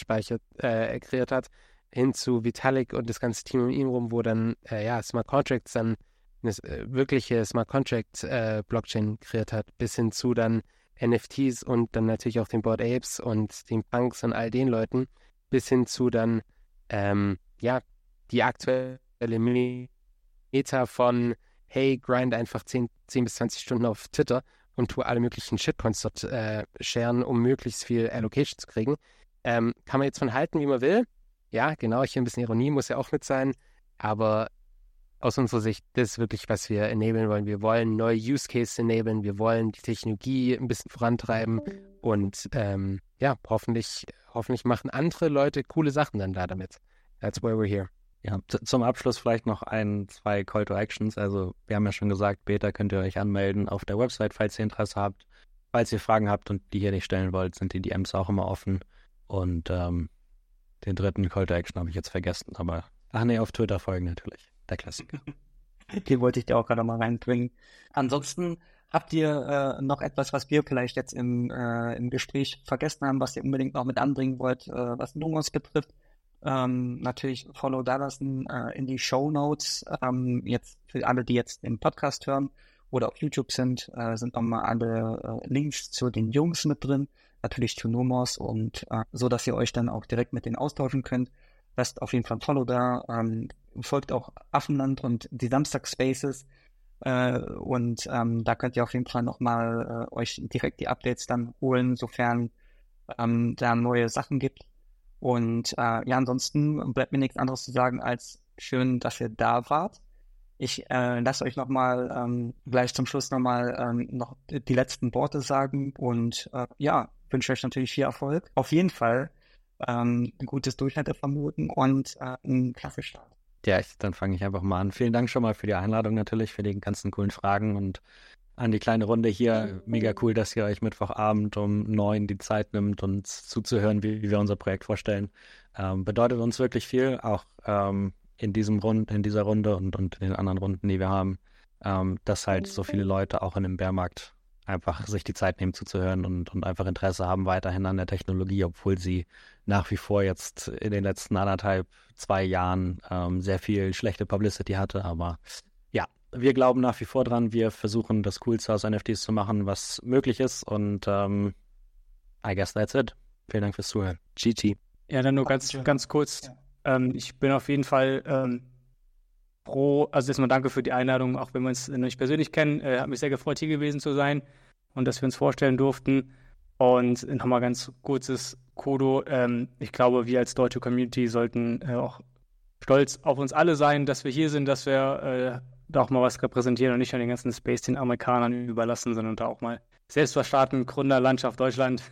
kreiert hat, hin zu Vitalik und das ganze Team um ihn rum, wo dann Smart Contracts dann eine wirkliche Smart Contract Blockchain kreiert hat, bis hin zu dann NFTs und dann natürlich auch den Bored Apes und den Punks und all den Leuten, bis hin zu dann die aktuelle Meta von hey, grind einfach 10 bis 20 Stunden auf Twitter und tu alle möglichen Shitcoins dort sharen, um möglichst viel Allocation zu kriegen. Kann man jetzt von halten, wie man will. Ja, genau, hier ein bisschen Ironie muss ja auch mit sein. Aber aus unserer Sicht, das ist wirklich, was wir enablen wollen. Wir wollen neue Use Cases enablen. Wir wollen die Technologie ein bisschen vorantreiben. Und hoffentlich machen andere Leute coole Sachen dann da damit. That's why we're here. Ja, zum Abschluss vielleicht noch 2 Call to Actions. Also wir haben ja schon gesagt, Beta könnt ihr euch anmelden auf der Website, falls ihr Interesse habt. Falls ihr Fragen habt und die hier nicht stellen wollt, sind die DMs auch immer offen. Und den dritten Call to Action habe ich jetzt vergessen. Aber auf Twitter folgen natürlich. Der Klassiker. Die wollte ich dir auch gerade mal reinbringen. Ansonsten habt ihr noch etwas, was wir vielleicht jetzt im Gespräch vergessen haben, was ihr unbedingt noch mit anbringen wollt, was Lumos betrifft? Natürlich Follow da lassen in die Shownotes. Jetzt für alle, die jetzt den Podcast hören oder auf YouTube sind nochmal alle Links zu den Jungs mit drin. Natürlich zu Lumos und so, dass ihr euch dann auch direkt mit denen austauschen könnt. Lasst auf jeden Fall ein Follow da. Folgt auch Affenland und die Samstag-Spaces. Und da könnt ihr auf jeden Fall nochmal euch direkt die Updates dann holen, sofern da neue Sachen gibt. Und ansonsten bleibt mir nichts anderes zu sagen, als schön, dass ihr da wart. Ich lasse euch nochmal gleich zum Schluss nochmal noch die letzten Worte sagen und wünsche euch natürlich viel Erfolg. Auf jeden Fall ein gutes Durchhaltevermögen und einen klasse Start. Ja, dann fange ich einfach mal an. Vielen Dank schon mal für die Einladung natürlich, für die ganzen coolen Fragen und an die kleine Runde hier. Mega cool, dass ihr euch Mittwochabend um 9 die Zeit nimmt, uns zuzuhören, wie wir unser Projekt vorstellen. Bedeutet uns wirklich viel, auch in dieser Runde und in den anderen Runden, die wir haben, dass halt so viele Leute auch in dem Bärmarkt einfach sich die Zeit nehmen zuzuhören und einfach Interesse haben weiterhin an der Technologie, obwohl sie nach wie vor jetzt in den letzten 2 Jahren sehr viel schlechte Publicity hatte. Aber ja, wir glauben nach wie vor dran. Wir versuchen, das Coolste aus NFTs zu machen, was möglich ist. Und I guess that's it. Vielen Dank fürs Zuhören. GG. Ja, dann nur ganz kurz. Ja. Ich bin auf jeden Fall froh. Also erstmal danke für die Einladung, auch wenn wir uns noch nicht persönlich kennen. Hat mich sehr gefreut, hier gewesen zu sein und dass wir uns vorstellen durften. Und nochmal ganz kurzes Kodo. Ich glaube, wir als deutsche Community sollten auch stolz auf uns alle sein, dass wir hier sind, dass wir da auch mal was repräsentieren und nicht nur den ganzen Space den Amerikanern überlassen, sondern da auch mal selbst was starten, Gründerlandschaft Deutschland.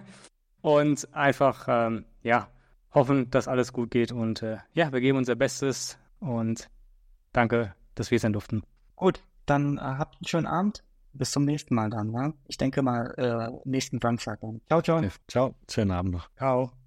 Und einfach, hoffen, dass alles gut geht. Und wir geben unser Bestes und danke, dass wir sein durften. Gut, dann habt einen schönen Abend. Bis zum nächsten Mal dann, ne? Ich denke mal, nächsten Samstag dann. Ciao, ciao. Ciao, schönen Abend noch. Ciao.